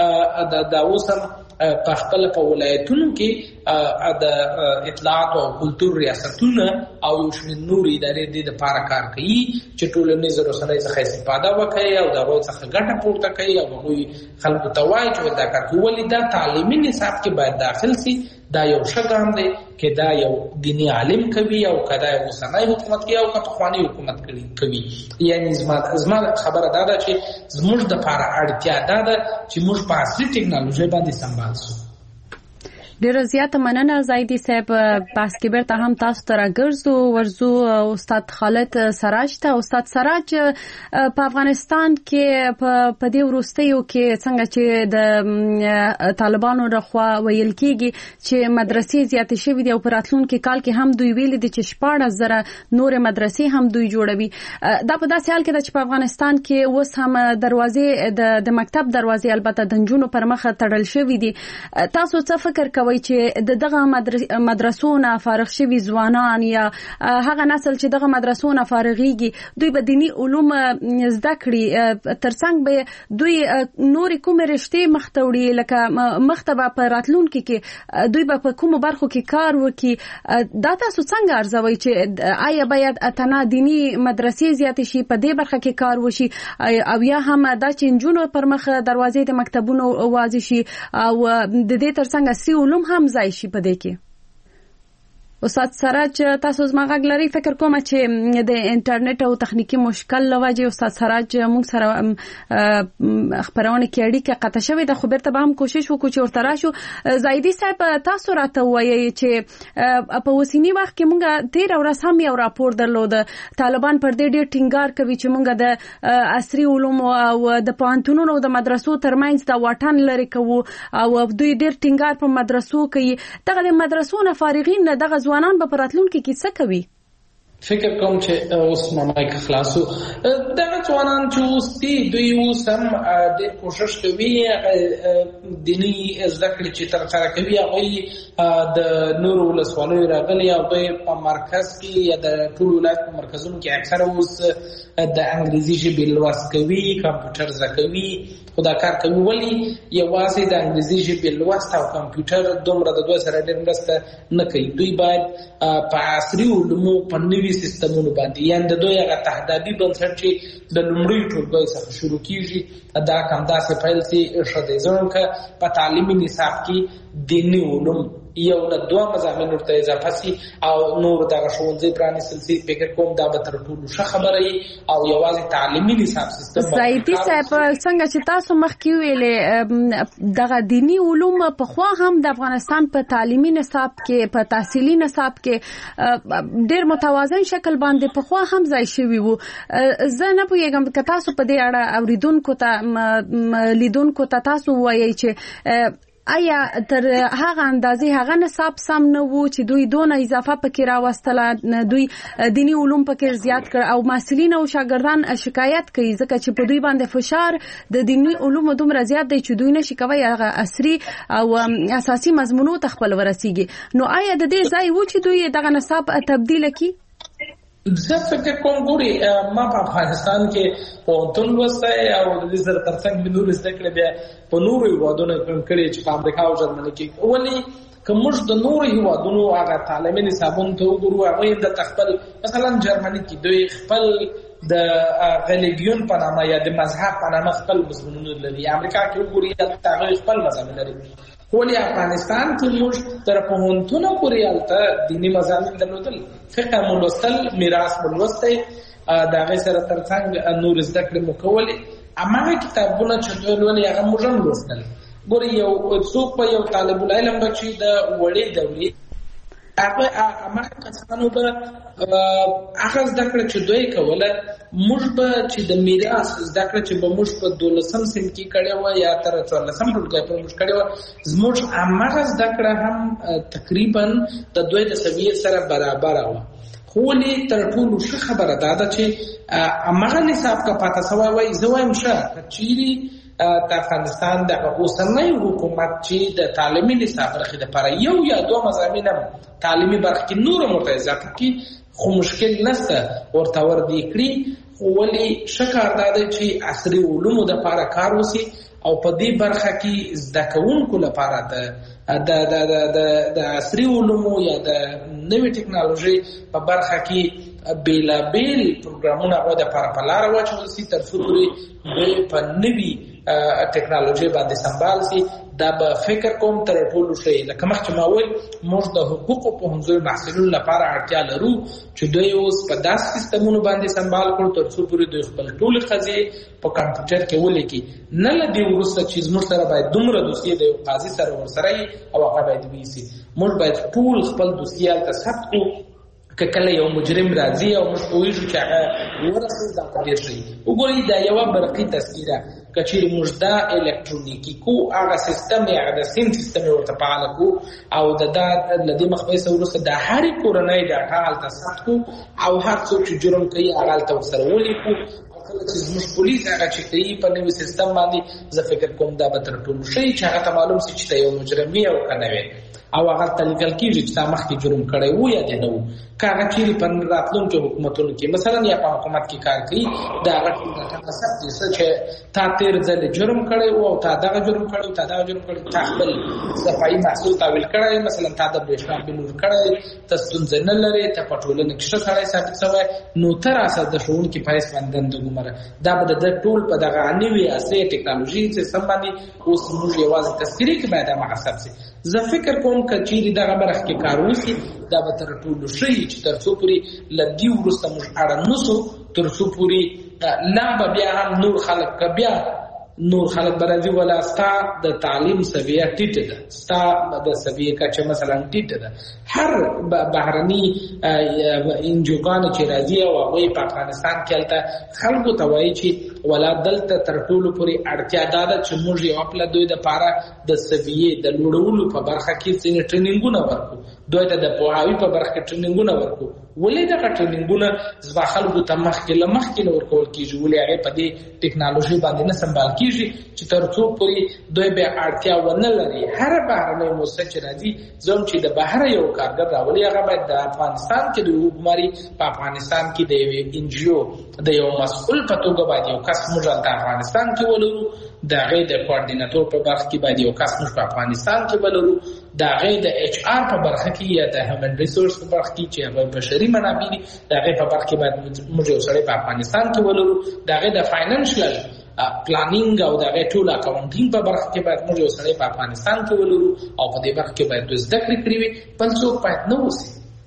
دا اوس هم په خپله په ولایتونو کې د اطلاعاتو او کلتور ریاستونه او یو شمېر نورې ادارې دې دپاره کار کوي چې ټولنیزو رسنیو څخه استفاده وکړي او د هغوی څخه ګټه پورته کوي او هغوی خلکو ته وایي چې دا کار کوي. ولې دا تعلیمي نصاب کې باید داخل سي. دا یو ښه ګام دی که دا یو دیني عالم کوي او که دا یو اوسنی حکومت کوي او که پخوانی حکومت کوي. یعنې زما خبره دا ده چې زموږ دپاره اړتیا دا ده چې موږ په عصري ټکنالوژۍ باندې سنبال سو. ډیره زیاته مننه زاهدي صاحب. بس کې بیرته هم تاسو ته راګرځو ورزو استاد خالد سراج ته. استاد سراج په افغانستان کې په دې وروستیو کې څنګه چې د طالبانو لخوا ویل کېږي چې مدرسې زیاتې شوي دي او په راتلونکي کال کې هم دوی ویلي دي چې شپاړس زره نورې مدرسې هم دوی جوړوي. دا په داسې حال کې ده چې په افغانستان کې اوس هم دروازې د مکتب دروازې البته د نجونو پر مخه تړل شوي دي. تاسو څه فکر کوئ ارزوي چې د دغه مدرسو نه فارغ شوي ځوانان یا هغه نسل چې دغه مدرسو نه فارغيږي دوی به دینی علوم زده کړي، ترڅنګ به دوی نور کوم رشتې مختوړي لکه مختبه په راتلونکي کې دوی به په کوم برخو کې کار وکړي. دا تاسو څنګه ارزوي چې آیا باید اتنا دینی مدرسې زیات شي په دې برخه کې کار وشي او یا هم دا چې نجونو پر مخ دروازې د مکتبونو واځي شي او د دې ترڅنګ عصري علوم هم ځای شي په دې کې؟ استاد سراج تاسو زما غږ لري؟ فکر کوم چې د انټرنیټ او تخنیکی مشکل لوجه استاد سراج موږ سره خبرونه کې اړیکه قطع شوې ده، خو بیرته به هم کوشش وکړو چې ورته راشو. زایدی صاحب تاسو راته وایي چې په اوسنی وخت کې موږ تیر ورځ هم یو راپور درلود، طالبان پر دې ډېر ټینګار کوي چې موږ د عصري علوم او د پوهنتونونو او د مدرسو ترمنځ دا واټن لري کوو او دوی ډېر ټینګار په مدرسو کوي. دغه د مدرسو نه فارغین نه دغه ځوانان به پراتلونکي کې څه کوي؟ فکر کوم چې اوس مایک خلاصو دغه ځوانان چې اوس دي دوی اوس هم د کوشش کوي دینی زده کړې چې ترسره کوي هغوی د نورو ولسوالیو راغلي او دوی په مرکز کې یا د ټول ولایت په مرکزونو کې اکثره اوس د انګریزي ژبې لوست کوي، کمپیوټر زده کوي. خو دا کار کوي ولې یوازې د انګریزي ژبې لوست او کمپیوټر دومره د دوی سره ډېر مرسته نه کوي. دوی باید په عصري علومو په نوي سیستمونو باندې یعنې د دوی هغه تهدابي بنسټ چې د لومړیو ټولګیو څخه شروع کیږي دا همداسې پیل سي ښه دی. ځکه په تعلیمي نصاب کې دیني علوم یو له دوه مضامین ورته اضافه سي او نور دغه ښوونځي پرانیستل سي. فکر کوم دا به تر ټولو ښه خبره وي او یوازې تعلیمي نصاب سیستم زایدي صاحب څنګه چې تاسو مخکې ویلې دغه دینی علوم په خوا هم د افغانستان په تعلیمي نصاب کې په تحصیلي نصاب کې ډېر متوازن شکل باندې په خوا هم ځای شوي وو. زه نه پوهېږم که تاسو په دې اړه اوریدونکو ته لیدونکو ته تاسو وایئ چې آیا تر هغه اندازې هغه نصاب سم نه وو چې دوی دونه اضافه پکې راوستله، دوی دینی علوم پکې زیات کړ او محصلین او شاګردان شکایت کوي ځکه چې په دوی باندې فشار د دینی علومو دومره زیات دی چې دوی نشي کوي هغه عصري او اساسي مضمونو ته خپل ورسیږي. نو آیا د دې ځای وو چې دوی دغه نصاب تبدیل کړي؟ زه فکر کوم ګوري ما په افغانستان کې پوهنتون لوستی او د دې سره ترڅنګ مې نورې زده کړې بیا په نورو هېوادونو کړې چې په امریکا او جرمني کې. ولې که موږ د نورو هېوادونو هغه تعلیمي نصابونو ته وګورو هغوی دلته خپل مثلا جرمني کې دوی خپل د غلیګیون په نامه یا د مذهب په نامه خپل مضمونونه لري. امریکا کې وګوري دلته هغوی خپل مضامین لري. ولې افغانستان کې موږ تر پوهنتونه پورې هلته دیني مضامین درلودل، فقه مو لوستل، میراث مو لوستی، د هغې سره ترڅنګ نور زده کړې مو کولې. هماغه کتابونه چې دوی لولي هغه موږ هم لوستل. ګورې یو څوک په یو طالب العلم به چې د وړې دورې هغه هماغه کسانو به هغه زده کړه چې دوی کوله موږ به چې د میراث زده کړه چې به موږ په دولسم صنف کې کړې وه یا تر څوارلسم ټولګي پورې موږ کړې وه زموږ هماغه زده کړه هم تقریبا د دوی د سویې سره برابره وه. خو ولې تر ټولو ښه خبره دا ده چې هماغه نصاب که پاته سوی وای زه وایم ښه که چیرې د افغانستان د اوسنی حکومت چې د تعلیمي نصاب برخې دپاره یو یا دوه مضامین هم تعلیمي برخه کې نور هم ورته اضافه کړي خو مشکل نشته ورته وردی کړي. خو ولې ښه کار دا دی چې عصري علومو دپاره کار وسي او په دې برخه کې زده کوونکو لپاره د د د د عصري علومو یا د نوې ټکنالوژۍ په برخه کې بیلابیل پروګرامونه هغوی دپاره په لاره واچول سي تر څو پورې دوی په نوي ټکنالوژۍ باندې سمبال سي. دا به فکر کوم تر ټولو ښه لکه مخکې ما وویل موږ د حقوقو پوهنځیو محصلینو لپاره اړتیا لرو چې دوی اوس په داسې سیستمونو باندې سمبال کړو تر څو پورې دوی خپل ټولې قضیې په کمپیوټر کې ولیکي. نه له دې وروسته چې زموږ سره باید دومره دوسیې د یو قاضي سره ورسره وي او هغه باید ویسي. موږ باید ټول خپل دوسیې هلته ثبت کړو. که کله یو مجرم راځي او موږ پوهېږو چې هغه ورسوي دا په ډېر ښه وي. وګورئ دا یوه برقي تذکیره که چیرې موږ دا الکترونیکي کو هغه سیستم یې هغه د سیم سیستم یې ورته فعاله کو او د دا له دې مخبیسه وروسته د هرې کورنۍ ډاټا هلته ثبت کو او هر څوک چې جرم کوي هغه هلته ورسره ولیکو. کله چې زموږ پولیس هغه چې کوي په نوي سیستم باندې زه فکر کوم دا به تر ټولو ښه وي چې هغه ته معلوم سي چې ته یو مجرم وي او که نه وي. او هغه تلګل کیږي چې تا مخکې جرم کړی وو یا دی نه وو کاغه چیرې په راتلونکو حکومتونو کې مثلا یا په حکومت کې کار کوي دا هغه ټاکل سخت دي چې تا تیر ځل جرم کړی وو او تا دغه جرم کړی تا دغه جرم کړی تا خپل صفایي محصول تحویل کړی مثلا تا د برېښنا بل ور کړی ته ستونزه نه لري ته په ټولنه کې ښه سړی ثابت شوی نو تر اساس د ښوونکي پیسې باندې د ګمره دا به د ټول په دغه نوې عصري ټکنالوژي چې سم باندې اوس موږ یوازې تذکرې کې باید مقصد سي زه فکر کوم کچېری دغه برخه کې کار وشي دا به تر ټولو شي چې تر څو پورې لدی ورسته موږ اړه نسو تر څو پورې لا به بیا هم نور خلک بیا نور خلک برازي ولا ستا د تعلیم سویه ټیټه ده ستا د سویه کچه مثلا ټیټه ده هر بهرني انجوګان چې راځي او هغه په افغانستان کې الته خلکو ته وایي چې ولا دلته تر ټولو پورې اړتیا ده چې موږ یو خپل دوی د پاره د سویه د لوړولو په برخه کې څنګه ټریننګونه ورکو دوی ته د پوهاوی په برخه کې ټریننګونه ورکو ولې دا ټریننګونه ځوا خلکو ته مخکې لمخکې نور کول کیږي ولې هغه په دې ټکنالوژي باندې نه سمبال کیږي چې تر څو پورې دوی به اړتیا ونه لري هر بهرنی موسسه چې راځي زم چې د بهر یو کارګر راولي هغه باید د افغانستان کې د حکومتي په افغانستان کې د یو ان جی او د یو مسؤل په توګه باید یو کس موږ د افغانستان کې ولرو د هغه د کوارډیناتور په برخه کې باید یو کس موږ په افغانستان کې ولرو د هغه د ایچ آر په برخه کې یا د هیومن ریسورس په برخه کې چې هغه بشري منابع دي د هغه په برخه کې باید موږ یو سړی په افغانستان کې ولرو د هغه د فاینانشل پلانینګ او د هغه ټول اکاونټینګ په برخه کې باید موږ یو سړی په افغانستان کې ولرو او په دې برخه کې باید د زده کړې کړې وي بل څوک باید نه وسی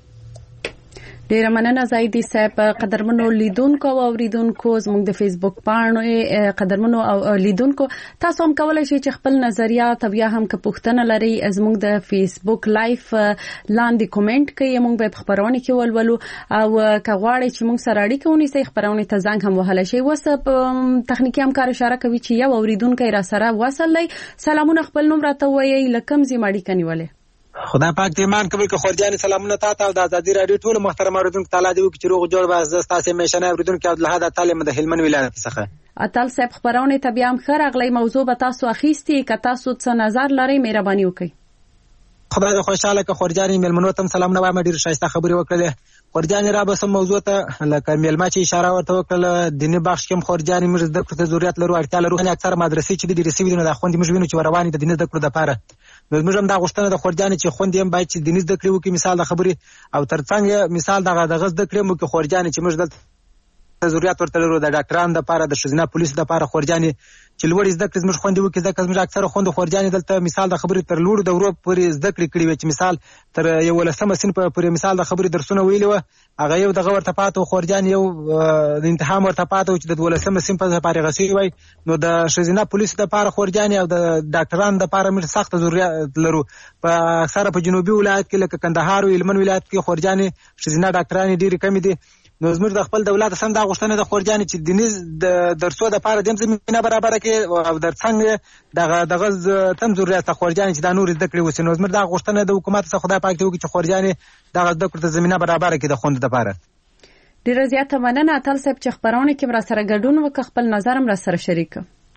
ډیر مننه زاهدي صاحب قدرمنو لیدونکو او اوریدونکو زموږ د فیسبوک پاڼې قدرمنو او لیدونکو تاسو هم کولای شئ چې خپل نظریات بیا هم که پوښتنه لري زموږ د فیسبوک لایف لاندې کومنټ کوي موږ به خبرونه کې ولولو او که غواړئ چې موږ سره اړیکه ونیسئ خبرونه ته زنګ هم وهلی شئ وس تخنیکی همکار اشاره کوي چې یو اوریدونکی را سره وصل دی سلامونه خپل نوم راته وایي لکم زی ماړی کنیولې خدای پاک دې ایمان کوي که خورجان سلامونه تاسو او د ازادي رادیو ټول محترم اوریدونکو تعالی دې وکړي چې روغ جوړ به تاسو میشنه اوریدونکو او له تعلیم د هلمند ولایت څخه اتل صاحب خبرونه ته بیا هم خیر اغلی موضوع به تاسو اخیستي که تاسو څه نظر لرئ مهرباني وکړئ خدای دې خوشاله که خورجان میلمنو تم سلامونه وایم ډیر شایسته خبري وکړه خورجان را به سم موضوع ته لکه میلمه چې اشاره ورته وکړه دیني بخش کې خورجان موږ د کړه ضرورت لرو اړتیا لرو نه اکثر مدرسې چې د رسېوي نه د خوندې موږ وینو چې رواني د دیني د کړه لپاره موږ هم دا غوښتنه د خورجان چې خوندې هم باید چې دیني د کړه وکي مثال د خبري او ترڅنګ مثال دغه د غز د کړه مو کې خورجان چې موږ د ضرورت ورته لرو د ډاکټرانو لپاره د شزینه پولیس لپاره خورجان چې لوړ زده کړې موږ خوندې وکړي ځکه موږ اکثر خوند خورجان دلته مثال د خبرې تر لوړ د ورو پورې زده کړې کړې وي چې مثال تر یو لسمه سن پورې مثال د خبرې درسونه ویلي و هغه یو دغه ورته پاتو خورجان یو د امتحان ورته پاتو چې د ولسمه سن په لپاره غسي وي نو د شزینه پولیس لپاره خورجان او د ډاکټرانو لپاره موږ سخت ضرورت لرو په اکثر په جنوبي ولایت کې لکه کندهار او هلمند ولایت کې خورجان شزینه ډاکټران ډېر کم دي نو زموږ د خپل دولت سم دا غوښتنه د خورجان چې دیني د درسو د لپاره د زمينه برابر کې او در څنګه دغه دغه تم ضرورت خورجان چې د نور زده کړې وسنو زموږ د غوښتنه د حکومت څخه خدای پاک ته وکړي چې خورجان دغه د کړه زمينه برابر کې د خوند لپاره ډیر زیاته مننه اتل صاحب چې خبرونه کې را سره ګډون وکړ خپل نظر هم را سره شریک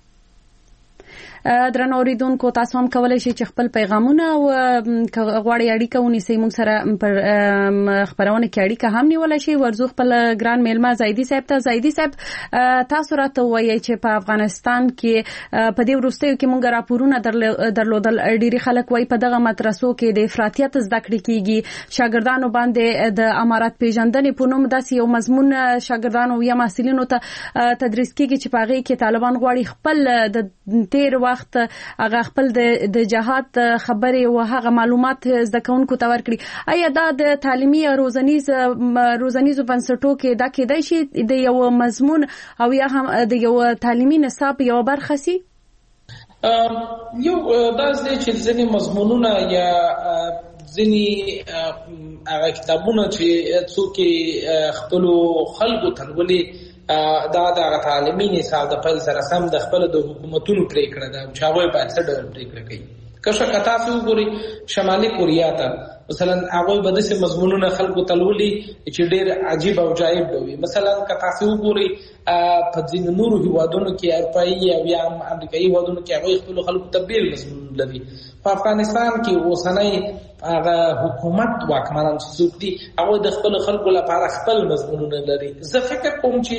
درنو اوریدونکو تاسو هم کولای شئ چې خپل پیغامونه او غواړی اړیکه ونیسئ موږ سره پر خبرونه کې اړیکه هم نیولای شئ ورزو خپل ګران میلمه زاهدي صاحب ته زاهدي صاحب تاسو راته وایي چې په افغانستان کې په دې وروستیو کې موږ راپورونه درلودل ډیری خلک وایي په دغه مدرسو کې د افراطیت زده کړې کیږي شاګردانو باندې د امارات پیژندنې په نوم داسې یو مضمون شاګردانو یا محصلینو ته تدریس کیږي چې په هغه کې طالبان غواړي خپل د تیر وخت هغه خپل د جهاد خبرې او هغه معلومات زده کوونکو ته ورکړي آیا دا د تعلیمي روزنیز روزنیزو بنسټو کې دا کېدای شي د یو مضمون او یا هم د یو تعلیمي نصاب یو برخه سي یو دا چې ځینې مضمونونه یا ځینې هغه کتابونه چې څوک خپل خلکو تلولي دا د تعلیمي نصاب د پیل سره سم د خپل د حکومتونو پریکړه ده چې هغه په څه ډول پریکړه کوي کښه کتا سو ګوري شمالي کوریا ته مثلا هغه به د مضمونونو خلکو تلولي چې ډېر عجیب او جایب وي مثلا کتا سو ګوري په ځینو نورو هیوادونو کې اروپایي او یا امریکایي هیوادونو کې هغه خپل خلکو تبدیل مضمون لري. په افغانستان کې اوسنۍ هغه حکومت واکمنان چې څوک دي هغه د خپل خلکو لپاره خپل مضمونونه لري. زه فکر کوم چې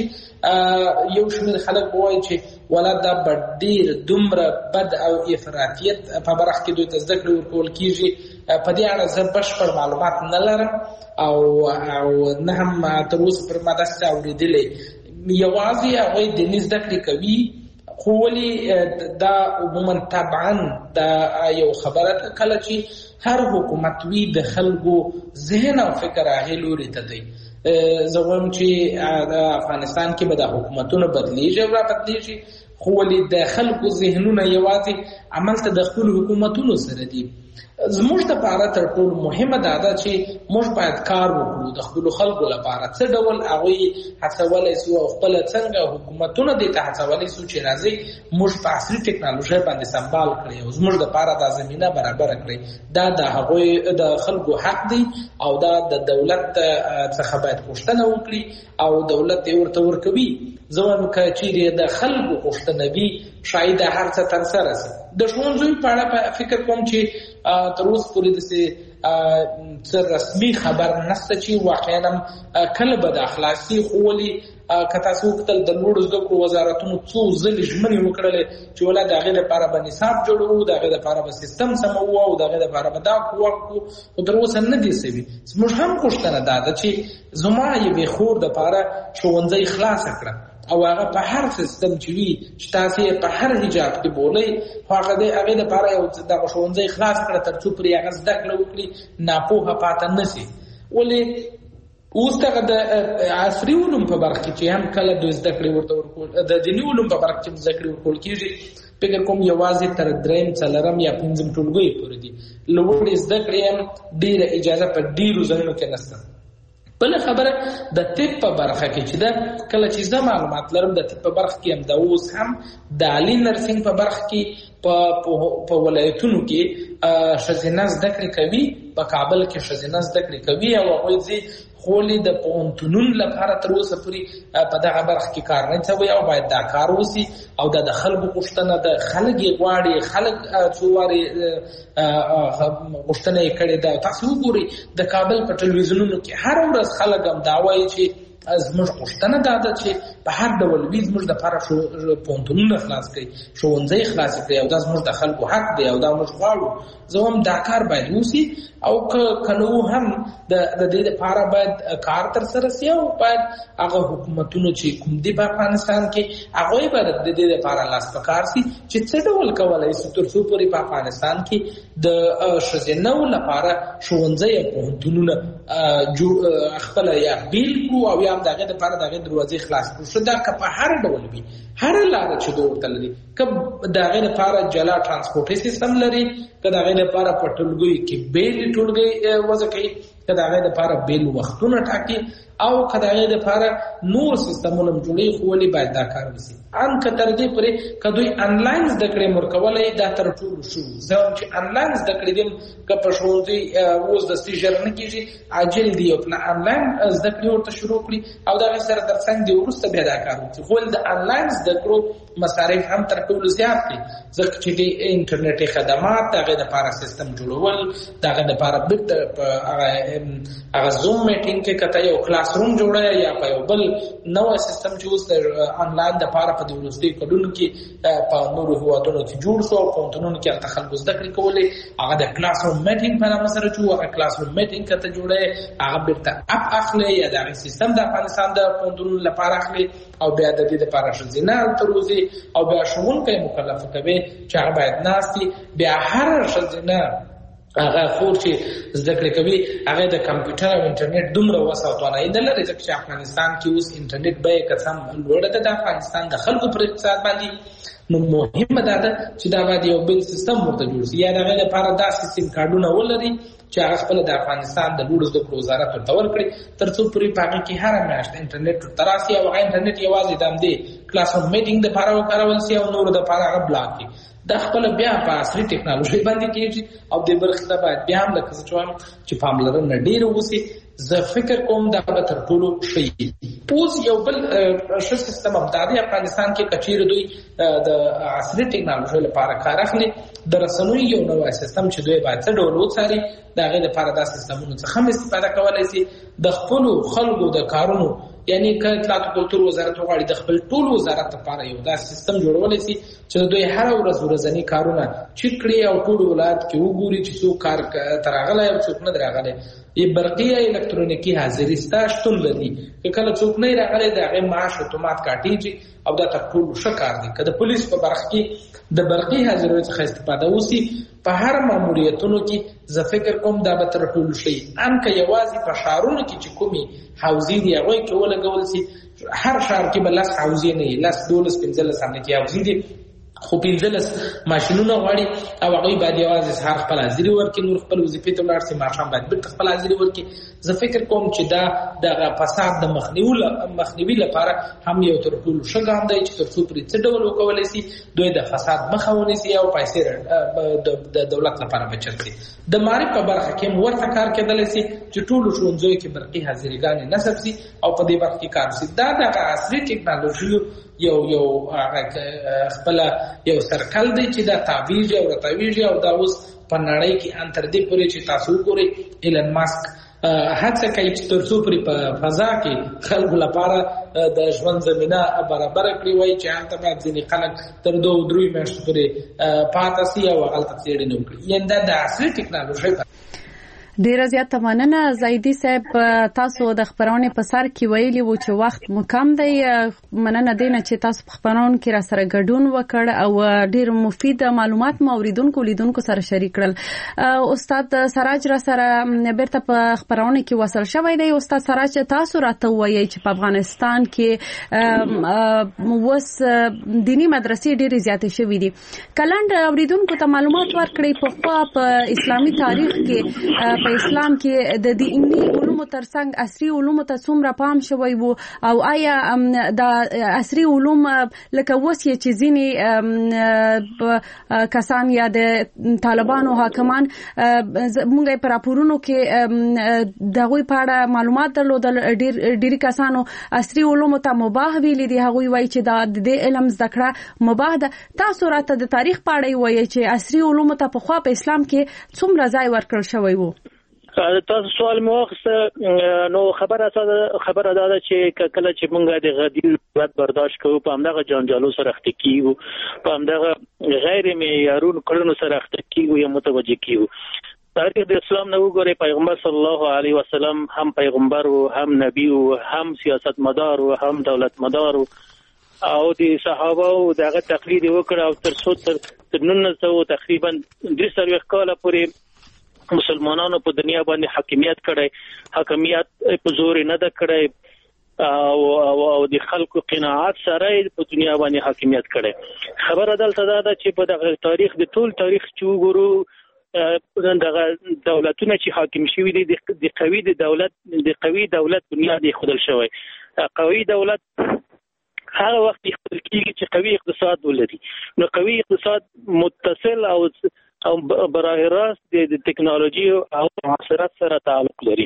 یو شمېر خلک وایي چې ولادت به ډېر دومره بد او افراطیت په برخه کې دوی ته زده کړې ورکول کېږي. په دې اړه زه بشپړ معلومات نه لرم او او نه هم تر اوسه پر ما داسې اورېدلی. یوازې هغوی دیني زده کړې کوي، خو ولې دا عموما طبعا دا یو خبره ده کله چې هر حکومت وي د خلکو ذهن او فکر هغې لوري ته دی. زه وایم چې افغانستان کې به دا حکومتونه بدلیږي او را بدلیږي، خو ولې د خلکو ذهنونه یوازې عمل ته د خپلو حکومتونو سره دي. زموږ لپاره تر ټولو مهمه دا ده چې موږ باید کار وکړو د خپلو خلکو لپاره. څه ډول هغوی هڅولی سو او خپله څنګه حکومتونه دې ته هڅولی سو چې راځي موږ په عصري ټکنالوژۍ باندې سمبال کړي او زموږ لپاره دا زمینه برابره کړي. دا د هغوی د خلکو حق دی او دا د دولت څخه باید پوښتنه وکړي او دولت یې ورته ورکوي. زه وایم که چیرې د خلکو پوښتنه وي شاید دا هر څه ترسره سي. د ښوونځیو په اړه فکر کوم چې تر اوسه پورې داسې څه رسمي خبر نشته چې واقعا کله به دا خلاصي، خو ولې که تاسو وکتل د لوړو زده کړو وزارتونو څو ځلې ژمنې وکړلې چې ولا د هغې لپاره به نصاب جوړوو، د هغې لپاره به سیستم سموو او د هغې لپاره به دا وکړو، خو تر اوسه نه دي سوي. زموږ هم غوښتنه دا ده چې زما یوې خور دپاره ښوونځی خلاصه کړه او هغه په هر سیستم چې وي چې تاسو یې په هر حجاب کې بولئ، خو هغه د هغې لپاره یو دغه ښوونځی خلاص کړه تر څو پرې هغه زده کړه وکړي، ناپوهه پاته نه سي. ولې اوس دغه د عصري علوم په برخه کې چې هم کله دوی زده کړې ورته ورکول، د دیني علوم په برخه کې زده کړې ورکول کېږي، فکر کوم یوازې تر درېیم څلورم یا پنځم ټولګیو پورې دي. لوړې زده کړې هم ډېره اجازه په ډېرو ځایونو کې نشته. بله خبره د طب په برخه کې چې ده کله چې زه معلومات لرم د طب په برخه کې هم د اوس هم د عالي نرسنګ په برخه کې په ولایتونو کې ښځینه زده کړې کوي، په کابل کې ښځینه زده کړې کوي او هغوی ځي، خو ولې د پوهنتونونو لپاره تر اوسه پورې په دغه برخه کې کار نه شوی او باید دا کار وسي او دا د خلکو غوښتنه ده. خلک یې غواړي، خلک څو وارې غوښتنه یې کړې ده. تاسو وګورئ د کابل په ټلویزیونونو کې هر ورځ خلک هم دا وایي چې زموږ غوښتنه دا ده چې په هر ډول وي زموږ دپاره پوهنتونونه خلاص کړي، ښوونځی خلاص کړي او دا زموږ د خلکو حق دی او دا موږ غواړو. زه هم دا کار باید وسي او که نه هم د دې لپاره باید کار ترسره سي او باید هغه حکومتونه چې کوم دي په افغانستان کې هغوی باید د دې لپاره لاس په کار سي چې څه ډول کولی سي تر څو پورې په افغانستان کې د ښځینو لپاره ښوونځی او پوهنتونونه خپله یا بیل کړو او یا هم د هغې دپاره د هغې دروازې خلاص کړو. ښه دا که په هر ډول وي، هره لاره چې دوی ورته لري، که د هغې لپاره جلا ټرانسپورټي سیستم لري، که د هغې لپاره په ټولګیو کې بېلې ټولګۍ وضع کوي، که د هغې لپاره بېل وختونه ټاکي او که د هغې لپاره نور سیستمونه هم جوړوي، خو ولې باید دا کار وشي. ان که تر دې پورې که دوی انلاین زده کړې هم ورکولی دا تر ټولو ښه وو. زه وایم چې انلاین زده کړې دي هم که په ښوونځي اوس دستي ژر نه کېږي، عاجل دي او انلاین زده کړې ورته شروع کړي او د هغې سره تر څنګ دې وروسته بیا دا کار وکړي. خو د انلاین زده کړو مصارف هم تر ټولو زیات دي، ځکه چې د انټرنیټي خدمات د هغې دپاره سیستم جوړول، د هغې دپاره بېرته په هغه زوم میټینګ کې که ته یو کلاس روم جوړه یا په یو بل نوی سیستم چې اوس د انلاین دپاره په دې وروستیو کلونو کې په نورو هېوادونو کې جوړ شو او پوهنتونونو کې هلته خلکو زده کړې کولې، هغه د کلاس روم میټینګ په نامه سره چې هغه کلاس روم میټینګ که ته جوړه هغه بېرته اپ اخلې یا د هغې سیستم د افغانستان د پوهنتونونو لپاره اخلې او بیا د دې دپاره ښځینه هلته روزي او بیا ښوونکی مکلفه کوي چې هغه باید ناست وي. بیا هره ښځینه هغه خور چې زده کړې کوي هغه د کمپیوټر او انټرنیټ دومره وس او توانایي نه لري، ځکه چې افغانستان کې اوس انټرنیټ بیه که څه هم لوړه ده د افغانستان د خلکو پر اقتصاد باندې. نو مهمه دا ده چې دا باید یو بل سیستم ورته جوړ شي یا د هغې لپاره داسې سیم کارډونه ولري چې هغه خپله د افغانستان د لوړو زده کړو وزارت ورته ورکړي، تر څو پورې په هغې کې هره میاشت انټرنیټ ورته راسي او هغه انټرنیټ یوازې د همدې کلاس روم میټینګ دپاره وکارول سي او نورو دپاره هغه بلاک کړي. دا خپله بیا په عصري ټکنالوژۍ باندې کېږي او دې برخې ته باید بیا هم لکه زه چې وایم چې پاملرنه ډېره وسي. زه فکر کوم دا به تر ټولو ښه وي. اوس یو بل ښه سیستم هم دا دی افغانستان کې کچیر دوی د عصري ټکنالوژي لپاره کار اخلي د رسنوي یو نوې سیستم چې دوی باید څه ډول وڅاري دا غي لپاره دا سیستمونو څخه هم استفاده کولای شي د خپل خلکو د کارونو یعنی که اطلاعات او کلتور وزارت غواړي د خپل ټول وزارت لپاره یو دا سیستم جوړولای شي چې دوی هر ورځ ورځنی کارونه چیک کړي او ټول ولایت کې وګوري چې څو کار ترغله او څوک نه درغله ی برقیه الکترونیکی حاضری ستا شتون لري که کله څوک نه راغلی دا غي معاش اتومات کاټیږي او دا تر ټولو ښه کار دی که د پولیس په برخه کې د برقی حاضری څخه استفاده وسی په هر ماموریتونو کې زه فکر کوم دا به تر ټولو شي ان که یوازې په ښارونو کې چې کومي حوزې دی هغه کې ولګول سي هر ښار کې به لاس حوزې نه لاس دولس پنځلس امنیتي حوزې دي خو پنځلس ماشینونه غواړي او هغه باید یوازې هر خپل حاضری ورکړي نور خپل وظیفې ته ولاړ سي ماښام باید بیرته خپل حاضری ورکړي زه فکر کوم چې دا د فساد د مخنیوي مخنیوي لپاره هم یو تر ټولو ښه ګام دی چې تر څو پرې څه ډول وکولای سي دوی د فساد مخه ونیسي او پیسې د دولت لپاره بچت سي د معرفت په برخه کې ورته کار کېدلی سي چې ټولو ښوونځیو کې برقي حاضریګانې نصب سي او په دې برخه کې کار وسي دا د عصري ټکنالوژیو یو یو خپل یو سرکل دی چې دا تعویج او تعویج او دا اوس په نړۍ کې ان تر دې پورې چې تاسو ګورئ ایلن ماسک هڅه کوي چې تر څو پورې په فضا کې خلکو لپاره د ژوند زمینه برابر کړي وای چې هلته باید ځینې خلک تر دوه درې میاشتو پورې پاتې سي او هلته څېړنې وکړي یعنې دا د عصري ټکنالوژۍ ډیره زیاته مننه زیدي صاحب تاسو د خبرونه په سر کې ویلي وو چې وخت مو کم دی مننه دینه چې تاسو په خبرونه کې را سره ګډون وکړ او ډیر مفید معلومات مو اوریدونکو لیدونکو سره شریک کړل استاد سراج را سره بیرته په خبرونه کې وصل شوی دی استاد سراج تاسو راته وایي چې په افغانستان کې وس دینی مدرسې ډیر زیاتې شوې دي کلند اوریدونکو ته معلومات ورکړي په خوا په اسلامي تاریخ کې په اسلام کې د دینی علومو ترڅنګ عصري علومو ته څومره پام شوی وو او آیا د عصري علوم لکه وسیه چې ځینی کسان یا د طالبانو حاکمان موږ په راپورونو کې دغه په اړه معلومات درلودل ډیر ډیر کسانو عصري علومو ته مباح ویلي دي هغه وایي چې دا د علم زده مباح ده تاسو راته د تاریخ په اړه وایي چې عصري علومو ته په خوا په اسلام کې څومره ځای ورکړل شوی وو تاسو سوال مو واخیسته نو خبره خبره دا ده چې کله چې مونږ د غدیر بد برداشت کوو په همدغه جنجالو سره اخته کیږو په همدغه غیر معیارونو کړنو سره اخته کیږو یا متوجه کیږو تاریخ د اسلام نو ګوري پیغمبر صلی الله علیه وسلم هم پیغمبر او هم نبی او هم سیاست مدار او هم دولت مدار او د صحابه او دغه تقلید وکړ او تر څو تر نن څو تقریبا درې سروي کاله پورې مسلمانانو په دنیا باندې حاکمیت کړي حاکمیت په زور نه د کړي او او د خلکو قناعت سره په دنیا باندې حاکمیت کړي خبره دلته دا چې په دغه تاریخ د ټول تاریخ چې وګورو دغه دولتونه چې حاکم شوي دي د قوي د دولت د قوي دولت بنیاد خودل شوی قوي دولت هغه وخت خپل کېږي چې قوي اقتصاد ولري نو قوي اقتصاد متصل او او براه راست د ټکنالوژي او معاصرت سره تعلق لري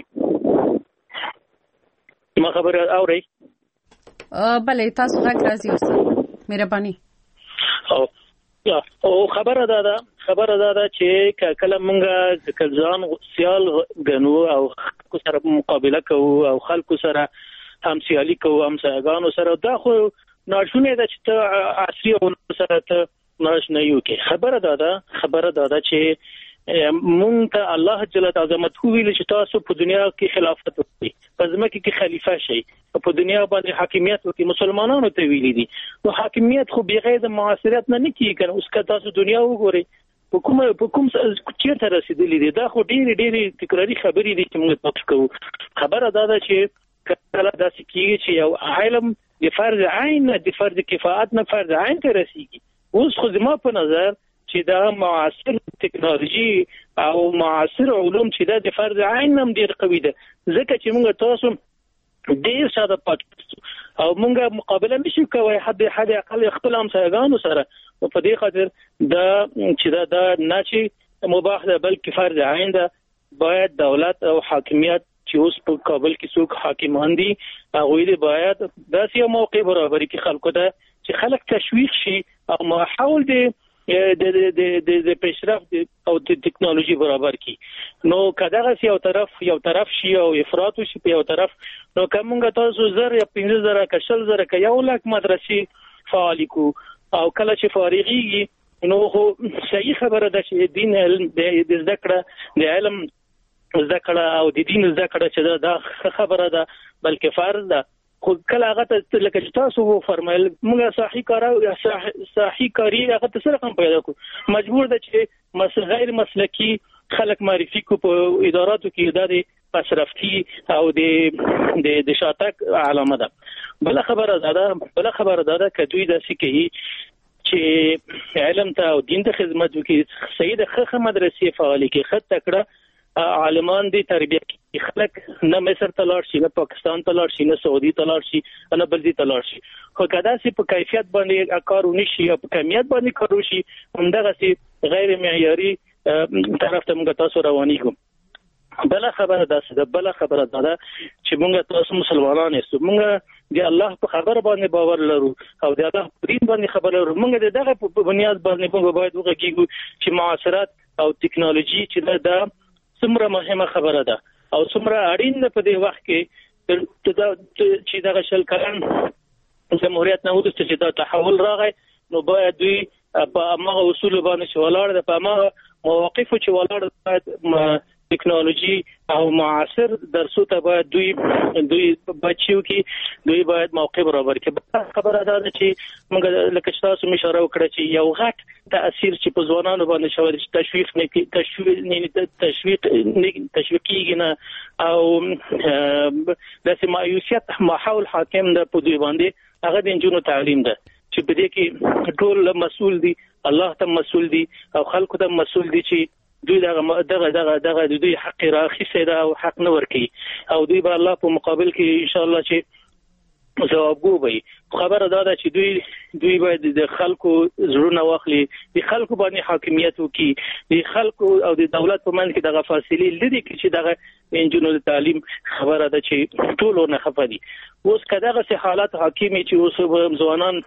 ما خبره اوري بله تاسو غږ راځي استاد مهرباني او یا او خبره ده ده خبره ده ده چې کله مونږ کلزان سیال غنو او سره مقابله کوو او خلکو سره هم سیالي کوو هم سیاګانو سره دا خو ناشونه ده چې عصري او سره ته ناش نه یو کې خبره ده ده خبره ده ده چې مونږ ته الله جل عظمت ویل چې تاسو په دنیا کې خلافت وکړئ په ځمکه کې خلیفہ شئ په دنیا باندې حاکمیت وکړئ مسلمانانو ته ویلي دي نو حاکمیت خو بغیر د معاصرت نه نه کیږي کنه اوس که تاسو دنیا وګورئ په کوم په کوم چیرته رسیدلې دي دا خو ډېری ډېری تکراری خبرې دي چې موږ تاسو کوو خبره ده ده چې کله داسې کیږي چې یو علم د فرض عین د فرض کفایت نه فرض عین ته رسیږي اوس خو زما په نظر چې دا معاصر ټکنالوژي او معاصر علوم چې دا د فرض عین هم ډیر قوي ده ځکه چې موږ تاسو ډیر ساده پاتې او موږ مقابله نشو کوي حد حد اقل خپل هم ساګانو سره په دې خاطر دا چې دا دا نه چې مباح ده بلکې فرض عین ده باید دولت او حاکمیت چې اوس په کابل کې څوک حاکمان دي هغه دې باید داسې یو موقع برابر کړي خلکو ته چې خلک تشویق شي او ماحول دې د د د د پیشرفت او د ټکنالوژي برابر کی نو کداغه یو طرف یو طرف شي او افراط شي په یو طرف نو کومه تاسو زر یا پنځه زره کشل زره ک یو لاک مدرسې فعال کو او کله چې فارغيږي نو خو صحیح خبره ده چې دین علم د ذکر د علم ذکر او د دین ذکر چې دا خبره ده بلکې فرض ده خو کله هغه ته لکه تاسو وو فرمایل موږ صحیح کار او صحیح کاری هغه ته سره کوم پیدا کو مجبور ده چې مس غیر مسلکی خلک معرفي کو په اداراتو کې د پسرفتی او د د شاتک علامه ده بل خبره ده بل خبره ده کدوې د سکی چې علم ته او دین ته خدمت وکړي سید خخه مدرسې فعال کې خط تکړه عالمان دي تربیه کې خلک نه مصر ته لاړ شي نه پاکستان ته لاړ شي نه سعودي ته لاړ شي نه بل ځای ته لاړ شي خو کدا سي په کیفیت باندې کار ونشي او په کمیت باندې کار وشي همدغه سي غیر معیاري طرف ته موږ تاسو رواني کوم بل خبره ده بل خبره ده چې موږ تاسو مسلمانان یو موږ د الله په خبر باندې باور لرو او د الله په دین باندې خبر لرو موږ دغه په بنیاد باندې موږ باید وګورو چې معاصرات او ټکنالوژي چې دا څومره مهمه خبره ده او څومره اړین ده په دې وخت کې چې دا شل کلن جمهوریت نه وروسته چې دا تحول راغی نو باید دوی په هغه اصول باندې شوالار ده په هغه مواقف چې ولار باید ټکنالوژي او معاصر درسو ته باید دوی دوی بچیو کې دوی باید موقع برابر کړي خبره ده چې موږ لکه تاسو مشوره وکړه چې یو غټ تاثیر چې په ځوانانو باندې شوی تشویق نه کی تشویق نه تشویق تشویقي نه او د مایوسیت ماحول حاکم ده په دوی باندې هغه د جنونو تعلیم ده چې په دې کې ټول مسؤل دي الله ته مسؤل دي او خلکو ته مسؤل دي چې دوی دغه دغه دغه دغه دوی حق راخیسه ده او حق نه ورکي او دوی به الله په مقابل کې ان شاء الله چې جواب وي خبره دا ده چې دوی دوی باید د خلکو زړونه واخلي د خلکو باندې حاکمیت وکړي د خلکو او د دولت په منځ کې دغه فاصله لري چې دغه انجنونو د تعلیم خبره ده چې ټول نه خفدي اوس کداغه سه حالات حاکمي چې اوس ځوانان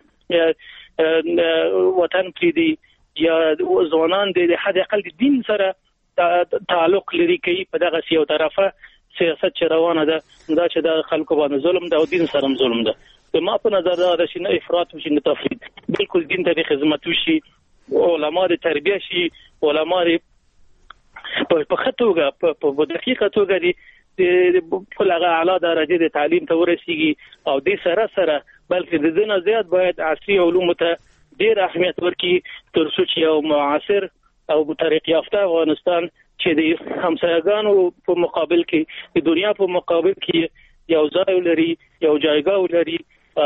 وطن پریدي یا ځوانان د حد اقل د دین سره تعلق لري کوي په دغه یو طرفه سیاست چې روانه ده دا چې د خلکو باندې ظلم ده او دین سره ظلم ده په ما په نظر دا چې نه افراط وشي نه تفرید بالکل دین ته خدمت وشي علما د تربیه شي علما په خطوګه په دقیقه توګه دي په لغه اعلی درجه د تعلیم ته ورسیږي او د سره سره بلکې د دینه زیات باید عصري علوم ته ډیر اهمیت ورکړي تر څو چې یو معاصر او طریق یافته افغانستان چې د همسایګانو په مقابل کې د دنیا په مقابل کې یو ځای لري یو جایګاه لري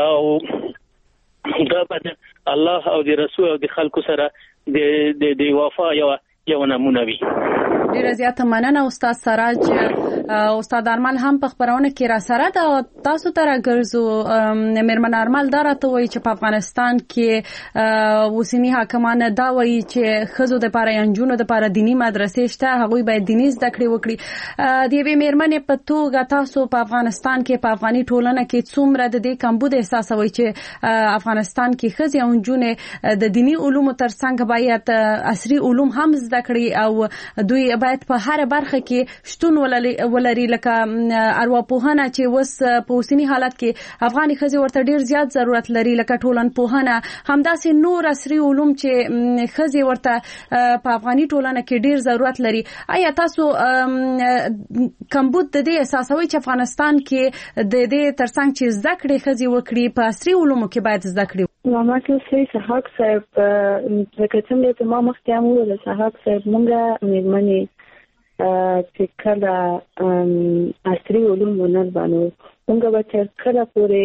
او دا باید الله او د رسول او د خلکو سره د د وفا یو یو نمونه وي. ډیره زیاته مننه استاد سراج. استاد ارمل هم په خبرونه کې را سره دا تاسو ته راګرځو میرمن ارمل دا راته وایي چې په افغانستان کې اوسنی حاکمان دا وایي چې خزو د لپاره انجونو د لپاره دینی مدرسې شته هغه باید دینی زده کړې وکړي. د یوې میرمن په توګه تاسو په افغانستان کې په افغاني ټولنه کې څومره د دې کمبود احساسوي چې افغانستان کې خزي او انجونې د دینی علومو ترڅنګ باید عصري علوم هم زده کړي او دوی باید په هر برخه کې شتون ولري ولري لکه ارواپوهنه چې وس په اوسنی حالت کې افغاني خزي ورته ډیر زیات ضرورت لري لکه ټولنپوهنه همداسې نور عصري علوم چې خزي ورته په افغاني ټولنه کې ډیر ضرورت لري. آیا تاسو کمبود د دې احساسوي چې افغانستان کې د دې ترڅنګ چې زده کړې خزي وکړي په عصري علومو کې باید زده کړي؟ ماما کې سې صحاق صاحب لکه څنګه چې ما مخکې هم ویل صحاق صاحب مونږه میرمنې چې کله عصري علوم ونه بانو موږ به تر کله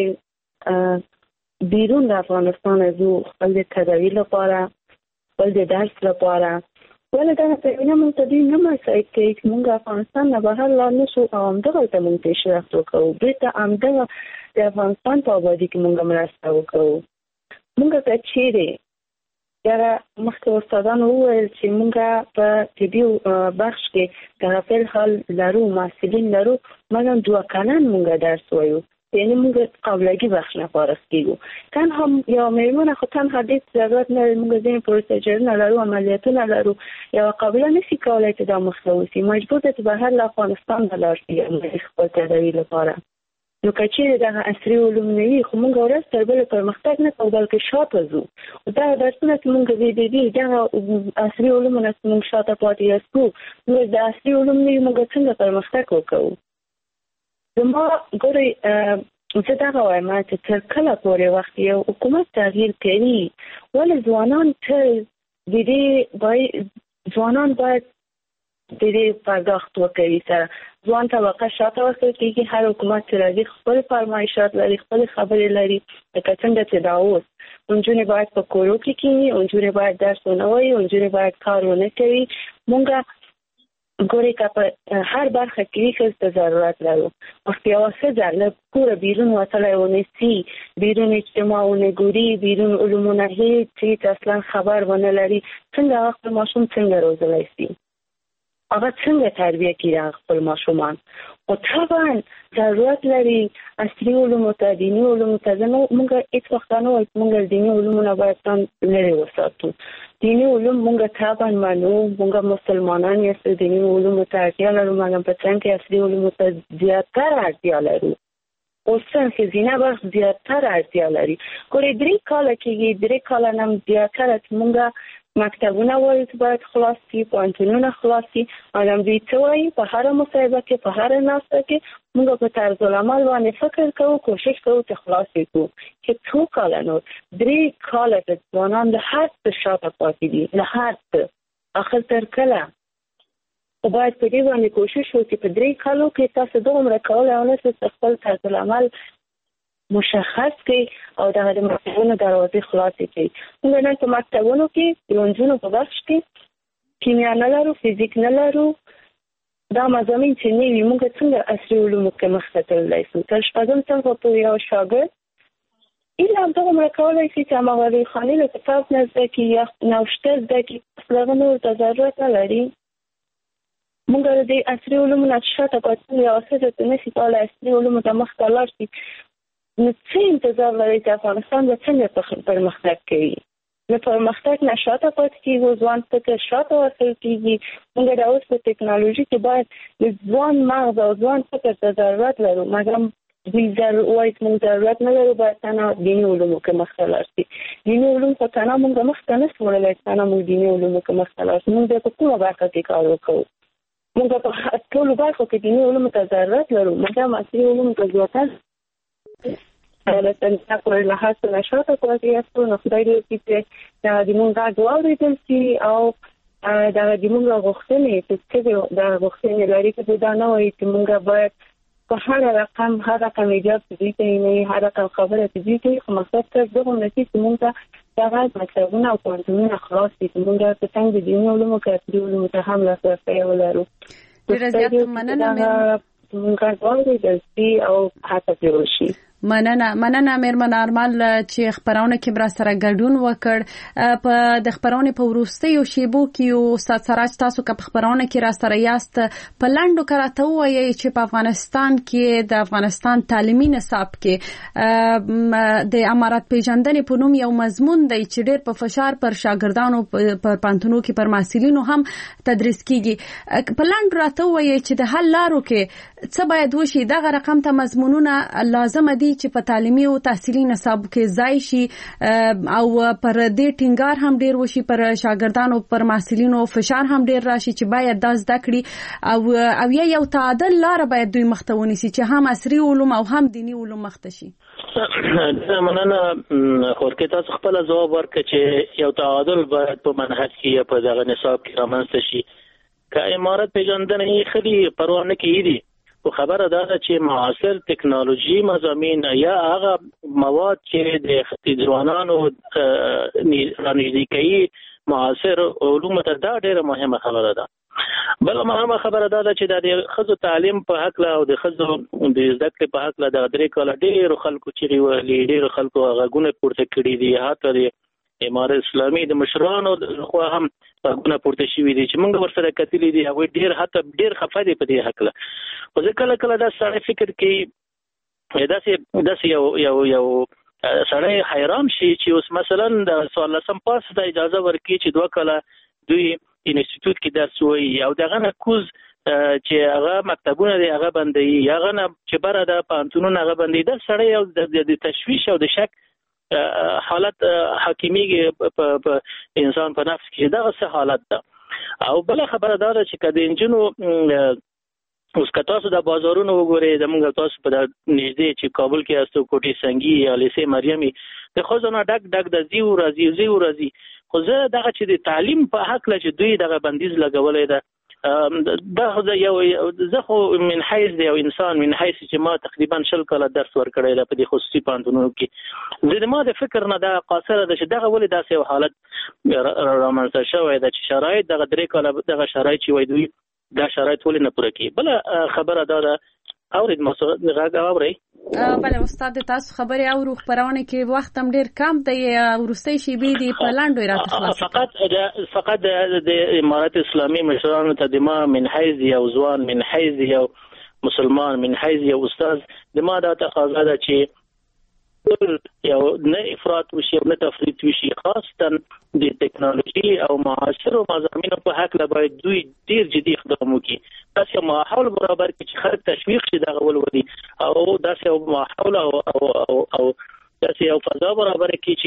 پورې بیرون د افغانستان ازو خپل د تداوی لپاره خپل د درس لپاره ولې دا په وینه موږ ته دې نه مسایل کې چې موږ افغانستان نه بهر لاړ نشو او همدغه ته موږ پیشرفت وکړو بیرته همدغه د افغانستان په آبادي کې موږ مرسته وکړو. موږ ته چیرې دا مخکې استادانو وویل چې موږ په طبي بخش کې د غفل حال لرو، محصلین لرو، مګر دوه کلن موږ درس وایو، یعنی موږ قابلګي بخش نه فارغ کیږو. تنها یا میرمن خو تنها دې ضرورت نه موږ ځین پروسیجر نه لرو، عملیاتونه لرو، یا قابل نشي کولای چې دا مخلوصي مجبور ده چې بهر له افغانستان بلار شي خپل تداوی لپاره. نو کچې دغه عصري علوم نه وي خو موږ ورځ تر بل پرمختګ نه کوو بلکې شاته ځو. او دا درسونه چې موږ وی دی دي دغه عصري علوم نه موږ شاته پاتې یاستو. نو د عصري علوم نه موږ څنګه پرمختګ وکړو؟ زما ګوري زه دغه وایم چې تر کله پورې وخت یو حکومت تغییر کوي ولې ځوانان تل د دې باید ځوانان باید د دې پرداخت وکړي. سره ځوان طبقه شاته ورکړل کېږي. هر حکومت چې راځي خپل فرمایشات لري، خپل خبرې لري. لکه څنګه چې دا اوس نجونې باید په کورو کې کښېني، نجونې باید درس ونه وایي، نجونې باید کار ونه کوي. موږ ګورئ که په هر برخه کې ښځو ته ضرورت لرو. وخت یوه ښځه له کوره بیرون وتلی ونیسي، بیرون اجتماع ونه ګوري، بیرون علومونه هېڅ اصلا خبر ونه لري، څنګه هغه خپل ماشوم څنګه روزلی شي؟ هغه څنګه تربیه کړي خپل ماشومان؟ او طبعا ضرورت لري عصري علومو ته، دیني علومو ته. زه موږ هېڅ وخت نه وایو چې موږ دیني علومونه باید ځان لرې وساتو. دیني علوم موږ طبعا منو، موږ مسلمانان یاستو، دیني علومو ته اړتیا لرو، مګر په څنګ کې عصري علومو ته زیاتره اړتیا لرو. اوس ښځینه بخش زیاتره اړتیا لري. ګورئ درې کاله کېږي، درې کاله نه هم زیاتره چې موږ مکتبونه وایو چې باید خلاص شي، پوهنتونونه خلاص شي. مګر دوی څه وایي؟ په هره مصاحبه کې، په هره ناسته کې موږ په طرز العمل باندې فکر کوو، کوشش کوو چې خلاص کړو. چې څو کاله نور؟ درې کاله د ځوانان د هر څه شاته پاتې دي، له هر څه. آخر تر کله؟ خو باید په دې باندې کوشش وکړو چې په درې کالو کې تاسو دومره کولی ونه شئ چې خپل طرز العمل مشخص کړي او دغه د مکتبونو دروازې خلاصې کړي. موږ نن په مکتبونو کې د نجونو په بخش کې کیمیا نه لرو، فزیک نه لرو. دا مضامین چې نه وي موږ څنګه عصري علومو کې مخته تللی شو؟ تر شپږم صنفه پورې یو شاګرد ایله همدغومره کولی شي چې هماغه خانې له کتاب نه زده کړي یا نوشته زده کړي، اصل هغه نورو ته ضرورت نه لري. موږ د عصري علومو نه شاته پاتې یوه ښځه چې نشي کولی عصري علومو ته مخته لاړ شي، نو څه انتظار لري چې افغانستان به څنګه پرمختګ کوي؟ د پرمختګ نه شاته پاتې کېږو، ځوان فکر شاته ورکړل کېږي. موږ د اوس په ټکنالوژي کې باید د ځوان مغز او ځوان فکر ته ضرورت لرو، مګر دوی وایي چې موږ ضرورت نه لرو، باید تنها دیني علومو کې مخته لاړ شي. دیني علوم خو تنها موږ مخته نه شو وړلی، تنها موږ دیني علومو کې مخته لاړ شو. موږ په کومه برخه کې کار وکړو؟ موږ په ټولو برخو کې دیني علومو ته ضرورت لرو، مګر عصري علومو ته زیاته د تنظیم پر لحاظ نه شاته پاتې یاستو. نو خدای دې وکړي چې د موږ غږ واورېدل شي او دغه د موږ غوښتنې چې څه د غوښتنې لري چې دا نه وایي چې موږ باید په هر رقم هر رقم ایجاب تدوی کوي، نه هر رقم خبره تدوی کوي. خو مقصد تر دغه نشي چې موږ ته دغه مکتبونه او پوهنتونونه خلاص دي چې موږ په څنګ د دیني علومو کې عصري علومو ته هم لاسرسی ولرو. ډېره زیاته مننه موږ غږ واورېدل شي او هڅه پرې وشي. مننه مننه مېرمن ارمل چې خبرونه کې بر سره ګډون وکړ. په د خبرونه په وروستیو شیبو کې استاد سراج تاسو که په خبرونه کې را سره یاست په لاندو کراته وایي چې په افغانستان کې د افغانستان تعلیمي نصاب کې د امارات پیژندنې په نوم یو مضمون دی چې ډېر په فشار پر شاګردانو پر پانتونو کې پر محصلینو هم تدریس کیږي. په لاندو راته وایي چې د حل لارو کې څه باید وشي؟ دغه رقم ته مضمونونه لازم دي چې په تعلیمي او تحصیلي نصاب کې ځای شي او پر دې ټینګار هم ډیر وشي، پر شاګردانو پر محصلینو فشار هم ډیر راشي چې باید دا زده کړي او او یو تعادل لار باید دوی مخته ونیسي چې هم عصري علوم او هم دینی علوم مخته شي. مننه خورکې تاسو خپل ځواب ورکړئ چې یو تعادل باید په منهج کې په دغه نصاب کې رامنځته شي. که امارت پیژندنې خلی پروا نه کوي، خو خبره دا ده چې معاصر ټکنالوژي مضامین یا هغه مواد چې د ختیځ ځوانانو رانږدې کوي معاصر علومو ته، دا ډېره مهمه خبره ده. بل مهمه خبره دا ده چې د ښځو تعلیم په هکله او د ښځو د زده کړې په هکله د درې کاله ډېرو خلکو چیغې وهلې، ډېرو خلکو غږونه پورته کړي دي، حتی د امارت اسلامي د مشرانو خو هم غوونه پورته شوې دي چې موږ ورسره کتلې دي هغه ډیر حتی ډیر خفه دي په دې حق له خو ځکه کله کله دا سړی فکر کوي داسې داسې یو یو یو سړی حیران شي چې اوس مثلا د څوارلسم پاس د اجازه ورکړي چې دوه کاله دوی انسټیټیوټ کې درس وایي او دغه نه کوز چې هغه مکتبونه دي هغه بندي هغه نه چې بره د پانتونونه هغه بندي د سړی یو د تشویش او د شک حالت حکیمیږي په انسان په نفس کې دغه څه حالت ده او بل خبره دا ده چې کله انجنو اوس که تاسو د بازارونو وګورئ زموږ تاسو په نږدې چې کابل کې استو کوټي سنگي یا لیسې مریمي د خزانه ډک ډک د زیو راځي زیو راځي خو زه دغه چې د تعلیم په حق له چې دوی دغه بندیز لګولې ده دا یو زه خو من حیث دی او انسان من حیث چې ما تقریبا شل کاله درس ورکړی دی په دې خصوصي پوهنتونونو کې زه د ما د فکر نه دا قاصره ده چې دغه ولې داسې یو حالت رامنځته شوی ده چې شرایط دغه درې کاله دغه شرایط چې وایي دوی دا شرایط ولې نه پوره کوي بله خبره دا ده اورید مسعود غږ اورئ بله استاد تاسو خبرې اورو خبرونه کې وخت هم ډیر کم دی ورستۍ شیبې دي په لاندې راته خلاص فقط فقط د امارت اسلامي مشرانو ته د ما من حیث یو ځوان من حیث یو مسلمان من حیث یو استاد د ما دا تقاضا ده چې یو نه افراط وشي او نه تفریط وشي خاصتا د ټکنالوژي او معاصرو مضامینو په حق له باید دوی ډیر جدي اقدام وکړي داسې ماحول برابر کړي چې خلک تشویق شي دغه ولولي او داسې یو ماحول او او او, او داسې یو فضا برابر کړي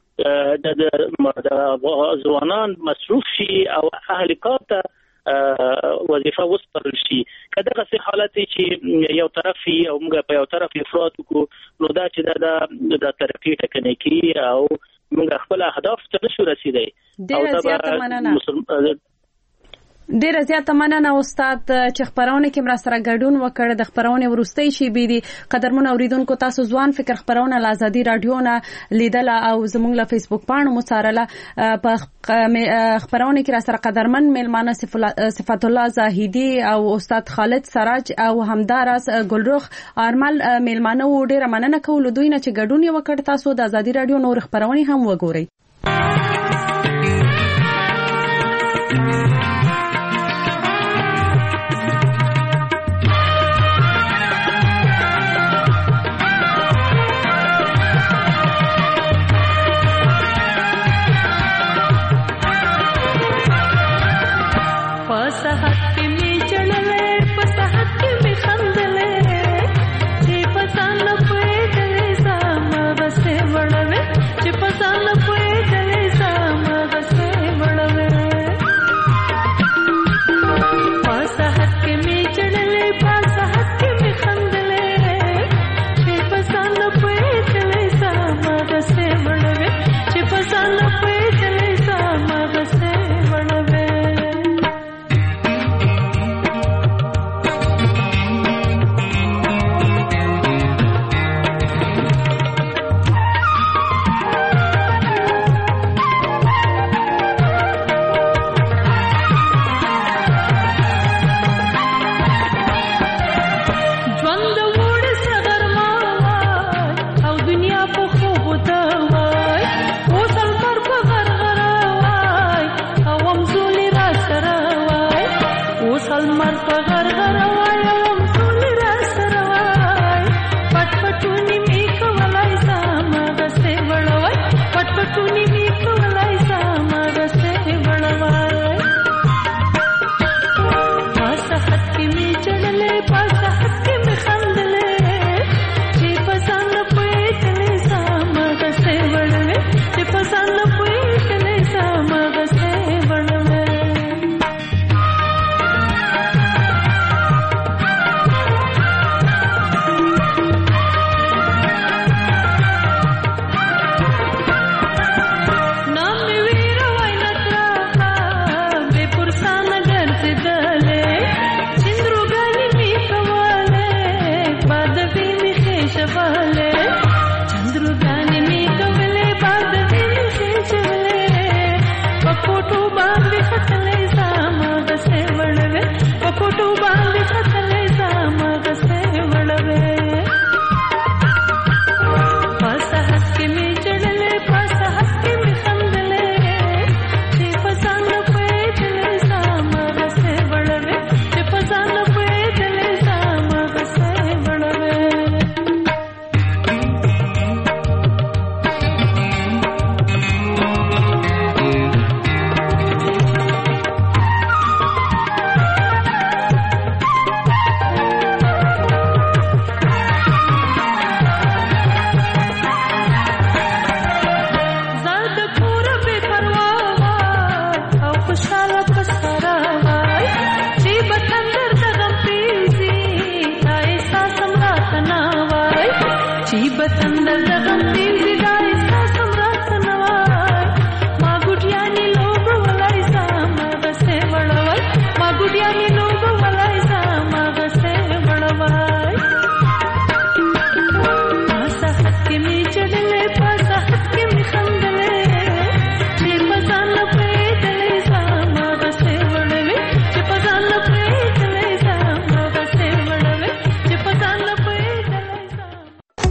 چې د ځوانان مصروف شي او اهل کار ته وظیفه وسپارل شي کله چې حالت چې یو طرفي او موږ په یو طرف افراط وکړو نو دا چې د د ترقی ټکنیکی او موږ خپل اهداف ته نشو رسیدای ډیره زیاته مننه ډیره زیاته مننه استاد چې خبرونه کې مر سره ګډون وکړ د خبرونه ورستۍ شي بيدي قدرمن اوریدونکو تاسو ځوان فکر خبرونه ل ازادي رادیو نه لیدل او زموږ له فیسبوک پاڼو مصارله په خبرونه کې را سره قدرمن میلمانه صفات الله زاهدی او استاد خالد سراج او همدارس ګلرخ ارمل میلمانه و ډیره مننه کوم دوی نه چې ګډون وکړ تاسو د ازادي رادیو نور خبرونه هم وګورئ چې بتندر د غم تیز